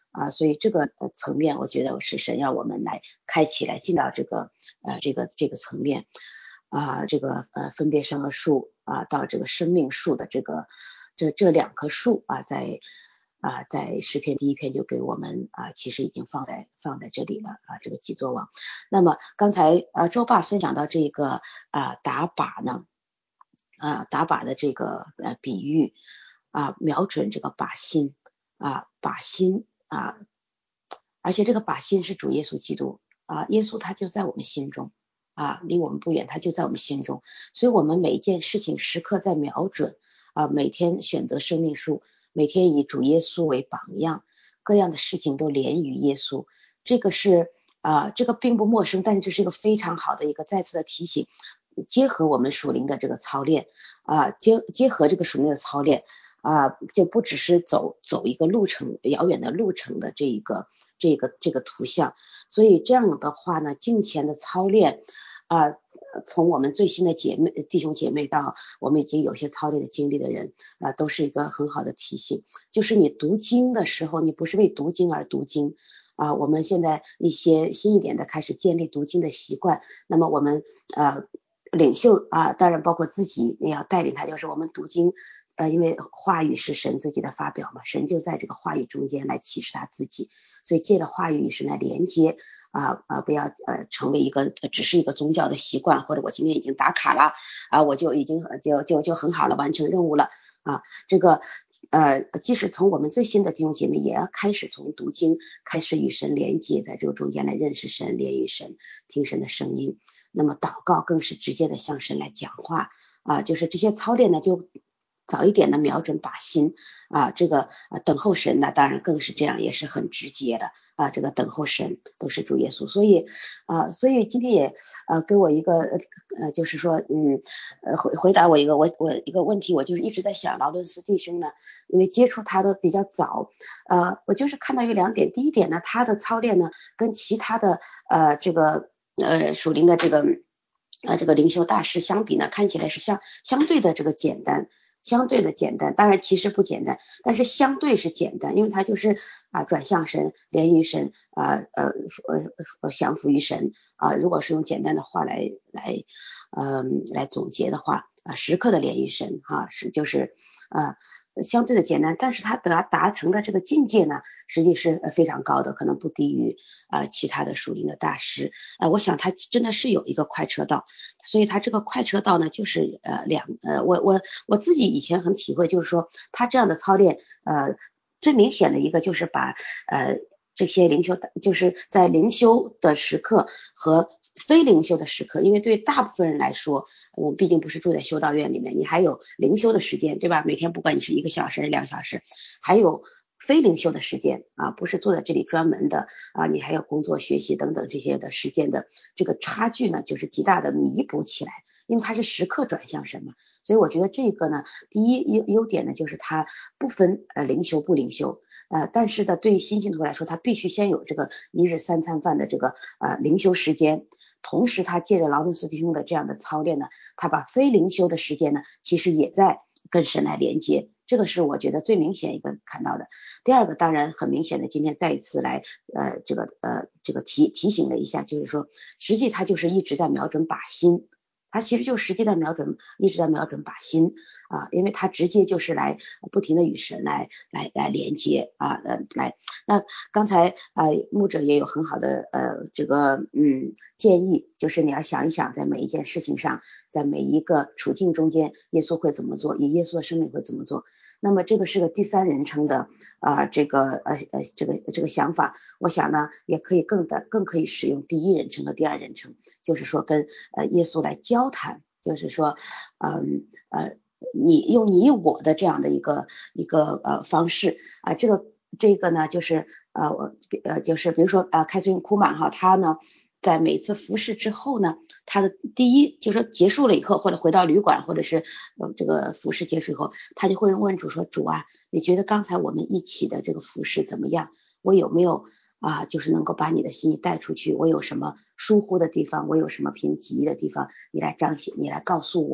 Speaker 10: 啊，所以这个呃层面，我觉得是神让我们来开启，来进到这个呃这个这个层面啊，这个呃分别善恶树啊，到这个生命树的这个这这两棵树啊，在啊在诗篇第一篇就给我们啊，其实已经放在放在这里了啊，这个基座网。那么刚才呃周爸分享到这个啊打靶呢啊打靶的这个呃比喻啊，瞄准这个靶心啊靶心。啊，而且这个靶心是主耶稣基督啊，耶稣他就在我们心中啊，离我们不远，他就在我们心中，所以我们每一件事情时刻在瞄准啊，每天选择生命树，每天以主耶稣为榜样，各样的事情都连于耶稣，这个是啊，这个并不陌生，但是这是一个非常好的一个再次的提醒，结合我们属灵的这个操练啊，结结合这个属灵的操练。啊，就不只是走走一个路程，遥远的路程的这一个这个这个图像，所以这样的话呢，敬虔的操练啊，从我们最新的姐妹弟兄姐妹到我们已经有些操练的经历的人啊，都是一个很好的提醒。就是你读经的时候，你不是为读经而读经啊。我们现在一些新一点的开始建立读经的习惯，那么我们呃领袖啊，当然包括自己也要带领他，就是我们读经。呃，因为话语是神自己的发表嘛，神就在这个话语中间来启示他自己，所以借着话语与神来连接啊啊，不要呃成为一个只是一个宗教的习惯，或者我今天已经打卡了啊，我就已经就就就很好了，完成任务了啊，这个呃，即使从我们最新的弟兄姐妹，也要开始从读经开始与神连接，在这个中间来认识神，连与神，听神的声音。那么祷告更是直接的向神来讲话啊，就是这些操练呢就。早一点的瞄准靶心啊，这个呃等候神呢，当然更是这样，也是很直接的啊。这个等候神都是主耶稣，所以啊，所以今天也呃给我一个呃就是说嗯呃回回答我一个我我一个问题，我就是一直在想劳伦斯弟兄呢，因为接触他的比较早，呃我就是看到有两点，第一点呢，他的操练呢跟其他的呃这个呃属灵的这个呃这个灵修大师相比呢，看起来是相相对的这个简单。相对的简单，当然其实不简单，但是相对是简单，因为它就是啊转向神，连于神啊呃呃降服于神啊，如果是用简单的话来来嗯、呃、来总结的话啊，时刻的连于神哈、啊、是就是啊相对的简单，但是它达达成的这个境界呢，实际是非常高的，可能不低于啊其他的属灵的大师啊，我想他真的是有一个快车道，所以他这个快车道呢，就是呃两呃我我我自己以前很体会，就是说他这样的操练呃最明显的一个就是把呃这些灵修就是在灵修的时刻和非灵修的时刻，因为对大部分人来说，我毕竟不是住在修道院里面，你还有灵修的时间，对吧？每天不管你是一个小时、两小时，还有非灵修的时间啊，不是坐在这里专门的啊，你还有工作、学习等等这些的时间的这个差距呢，就是极大的弥补起来，因为它是时刻转向神嘛。所以我觉得这个呢，第一优优点呢，就是它不分呃灵修不灵修。呃，但是呢，对于新信徒来说，他必须先有这个一日三餐饭的这个呃灵修时间，同时他借着劳伦斯弟兄的这样的操练呢，他把非灵修的时间呢，其实也在跟神来连接，这个是我觉得最明显一个看到的。第二个当然很明显的，今天再一次来呃这个呃这个提提醒了一下，就是说实际他就是一直在瞄准靶心。他其实就实际在瞄准，一直在瞄准靶心啊，因为他直接就是来不停的与神来来来连接啊，呃来。那刚才啊、呃、牧者也有很好的呃这个嗯建议，就是你要想一想，在每一件事情上，在每一个处境中间，耶稣会怎么做，以耶稣的生命会怎么做。那么这个是个第三人称的啊、呃、这个呃呃这个这个想法，我想呢也可以更的更可以使用第一人称和第二人称，就是说跟呃耶稣来交谈，就是说嗯呃你用你我的这样的一个一个呃方式啊、呃、这个这个呢就是呃我呃就是比如说啊凯瑟琳库曼哈，他呢在每次服侍之后呢，他的第一就是说结束了以后，或者回到旅馆，或者是呃这个服侍结束以后，他就会问主说，主啊，你觉得刚才我们一起的这个服侍怎么样？我有没有啊就是能够把你的心意带出去？我有什么疏忽的地方？我有什么偏激的地方？你来彰显，你来告诉我。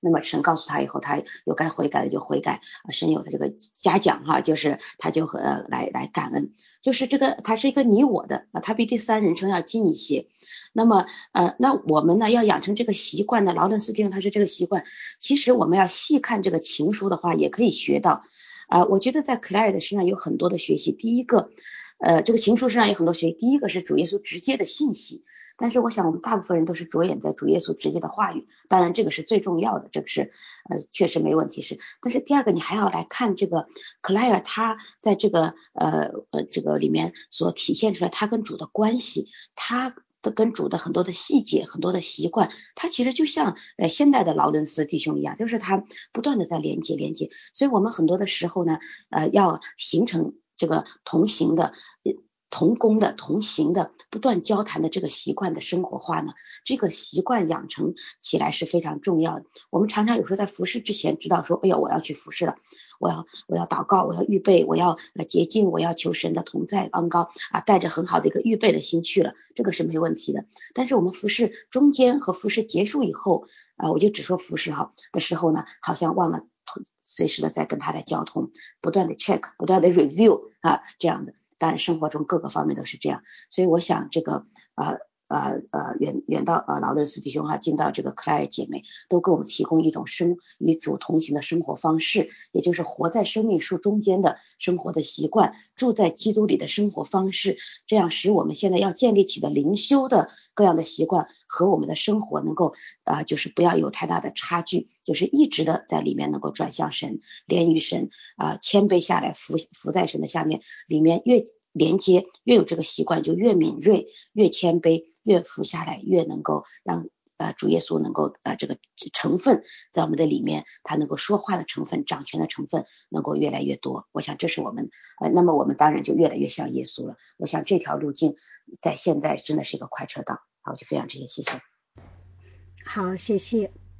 Speaker 10: 那么神告诉他以后，他有该悔改的就悔改，神有的这个嘉奖哈，就是他就呃来来感恩，就是这个他是一个你我的啊，他比第三人称要近一些。那么呃那我们呢要养成这个习惯呢，劳伦斯弟兄他是这个习惯，其实我们要细看这个情书的话，也可以学到啊、呃。我觉得在克莱尔的身上有很多的学习，第一个呃这个情书身上有很多学习，第一个是主耶稣直接的信息。但是我想我们大部分人都是着眼在主耶稣直接的话语，当然这个是最重要的，这个是呃确实没问题是。但是第二个你还要来看这个克莱尔他在这个呃呃这个里面所体现出来他跟主的关系，他的跟主的很多的细节，很多的习惯，他其实就像呃现代的劳伦斯弟兄一样，就是他不断的在连接连接。所以我们很多的时候呢呃要形成这个同行的同工的同行的不断交谈的这个习惯的生活化呢，这个习惯养成起来是非常重要的。我们常常有时候在服侍之前知道说，哎呀我要去服侍了，我要我要祷告，我要预备，我要洁净，我要求神的同在恩膏啊，带着很好的一个预备的心去了，这个是没问题的。但是我们服侍中间和服侍结束以后啊，我就只说服侍哈的时候呢，好像忘了随时的在跟他的交通，不断的 check， 不断的 review 啊这样的。当然生活中各个方面都是这样，所以我想这个呃呃呃远远到呃劳伦斯弟兄哈，进到这个克莱尔姐妹都给我们提供一种生与主同行的生活方式，也就是活在生命树中间的生活的习惯，住在基督里的生活方式，这样使我们现在要建立起的灵修的各样的习惯和我们的生活能够啊、呃、就是不要有太大的差距，就是一直的在里面能够转向神，连于神啊、呃、谦卑下来，服服在神的下面，里面越连接越有这个习惯，就越敏锐，越谦卑，越服下来，越能够让呃主耶稣能够呃这个成分在我们的里面，他能够说话的成分，掌权的成分能够越来越多。我想这是我们呃那么我们当然就越来越像耶稣了。我想这条路径在现在真的是一个快车道。好，就分享这些，谢谢。
Speaker 1: 好，谢谢。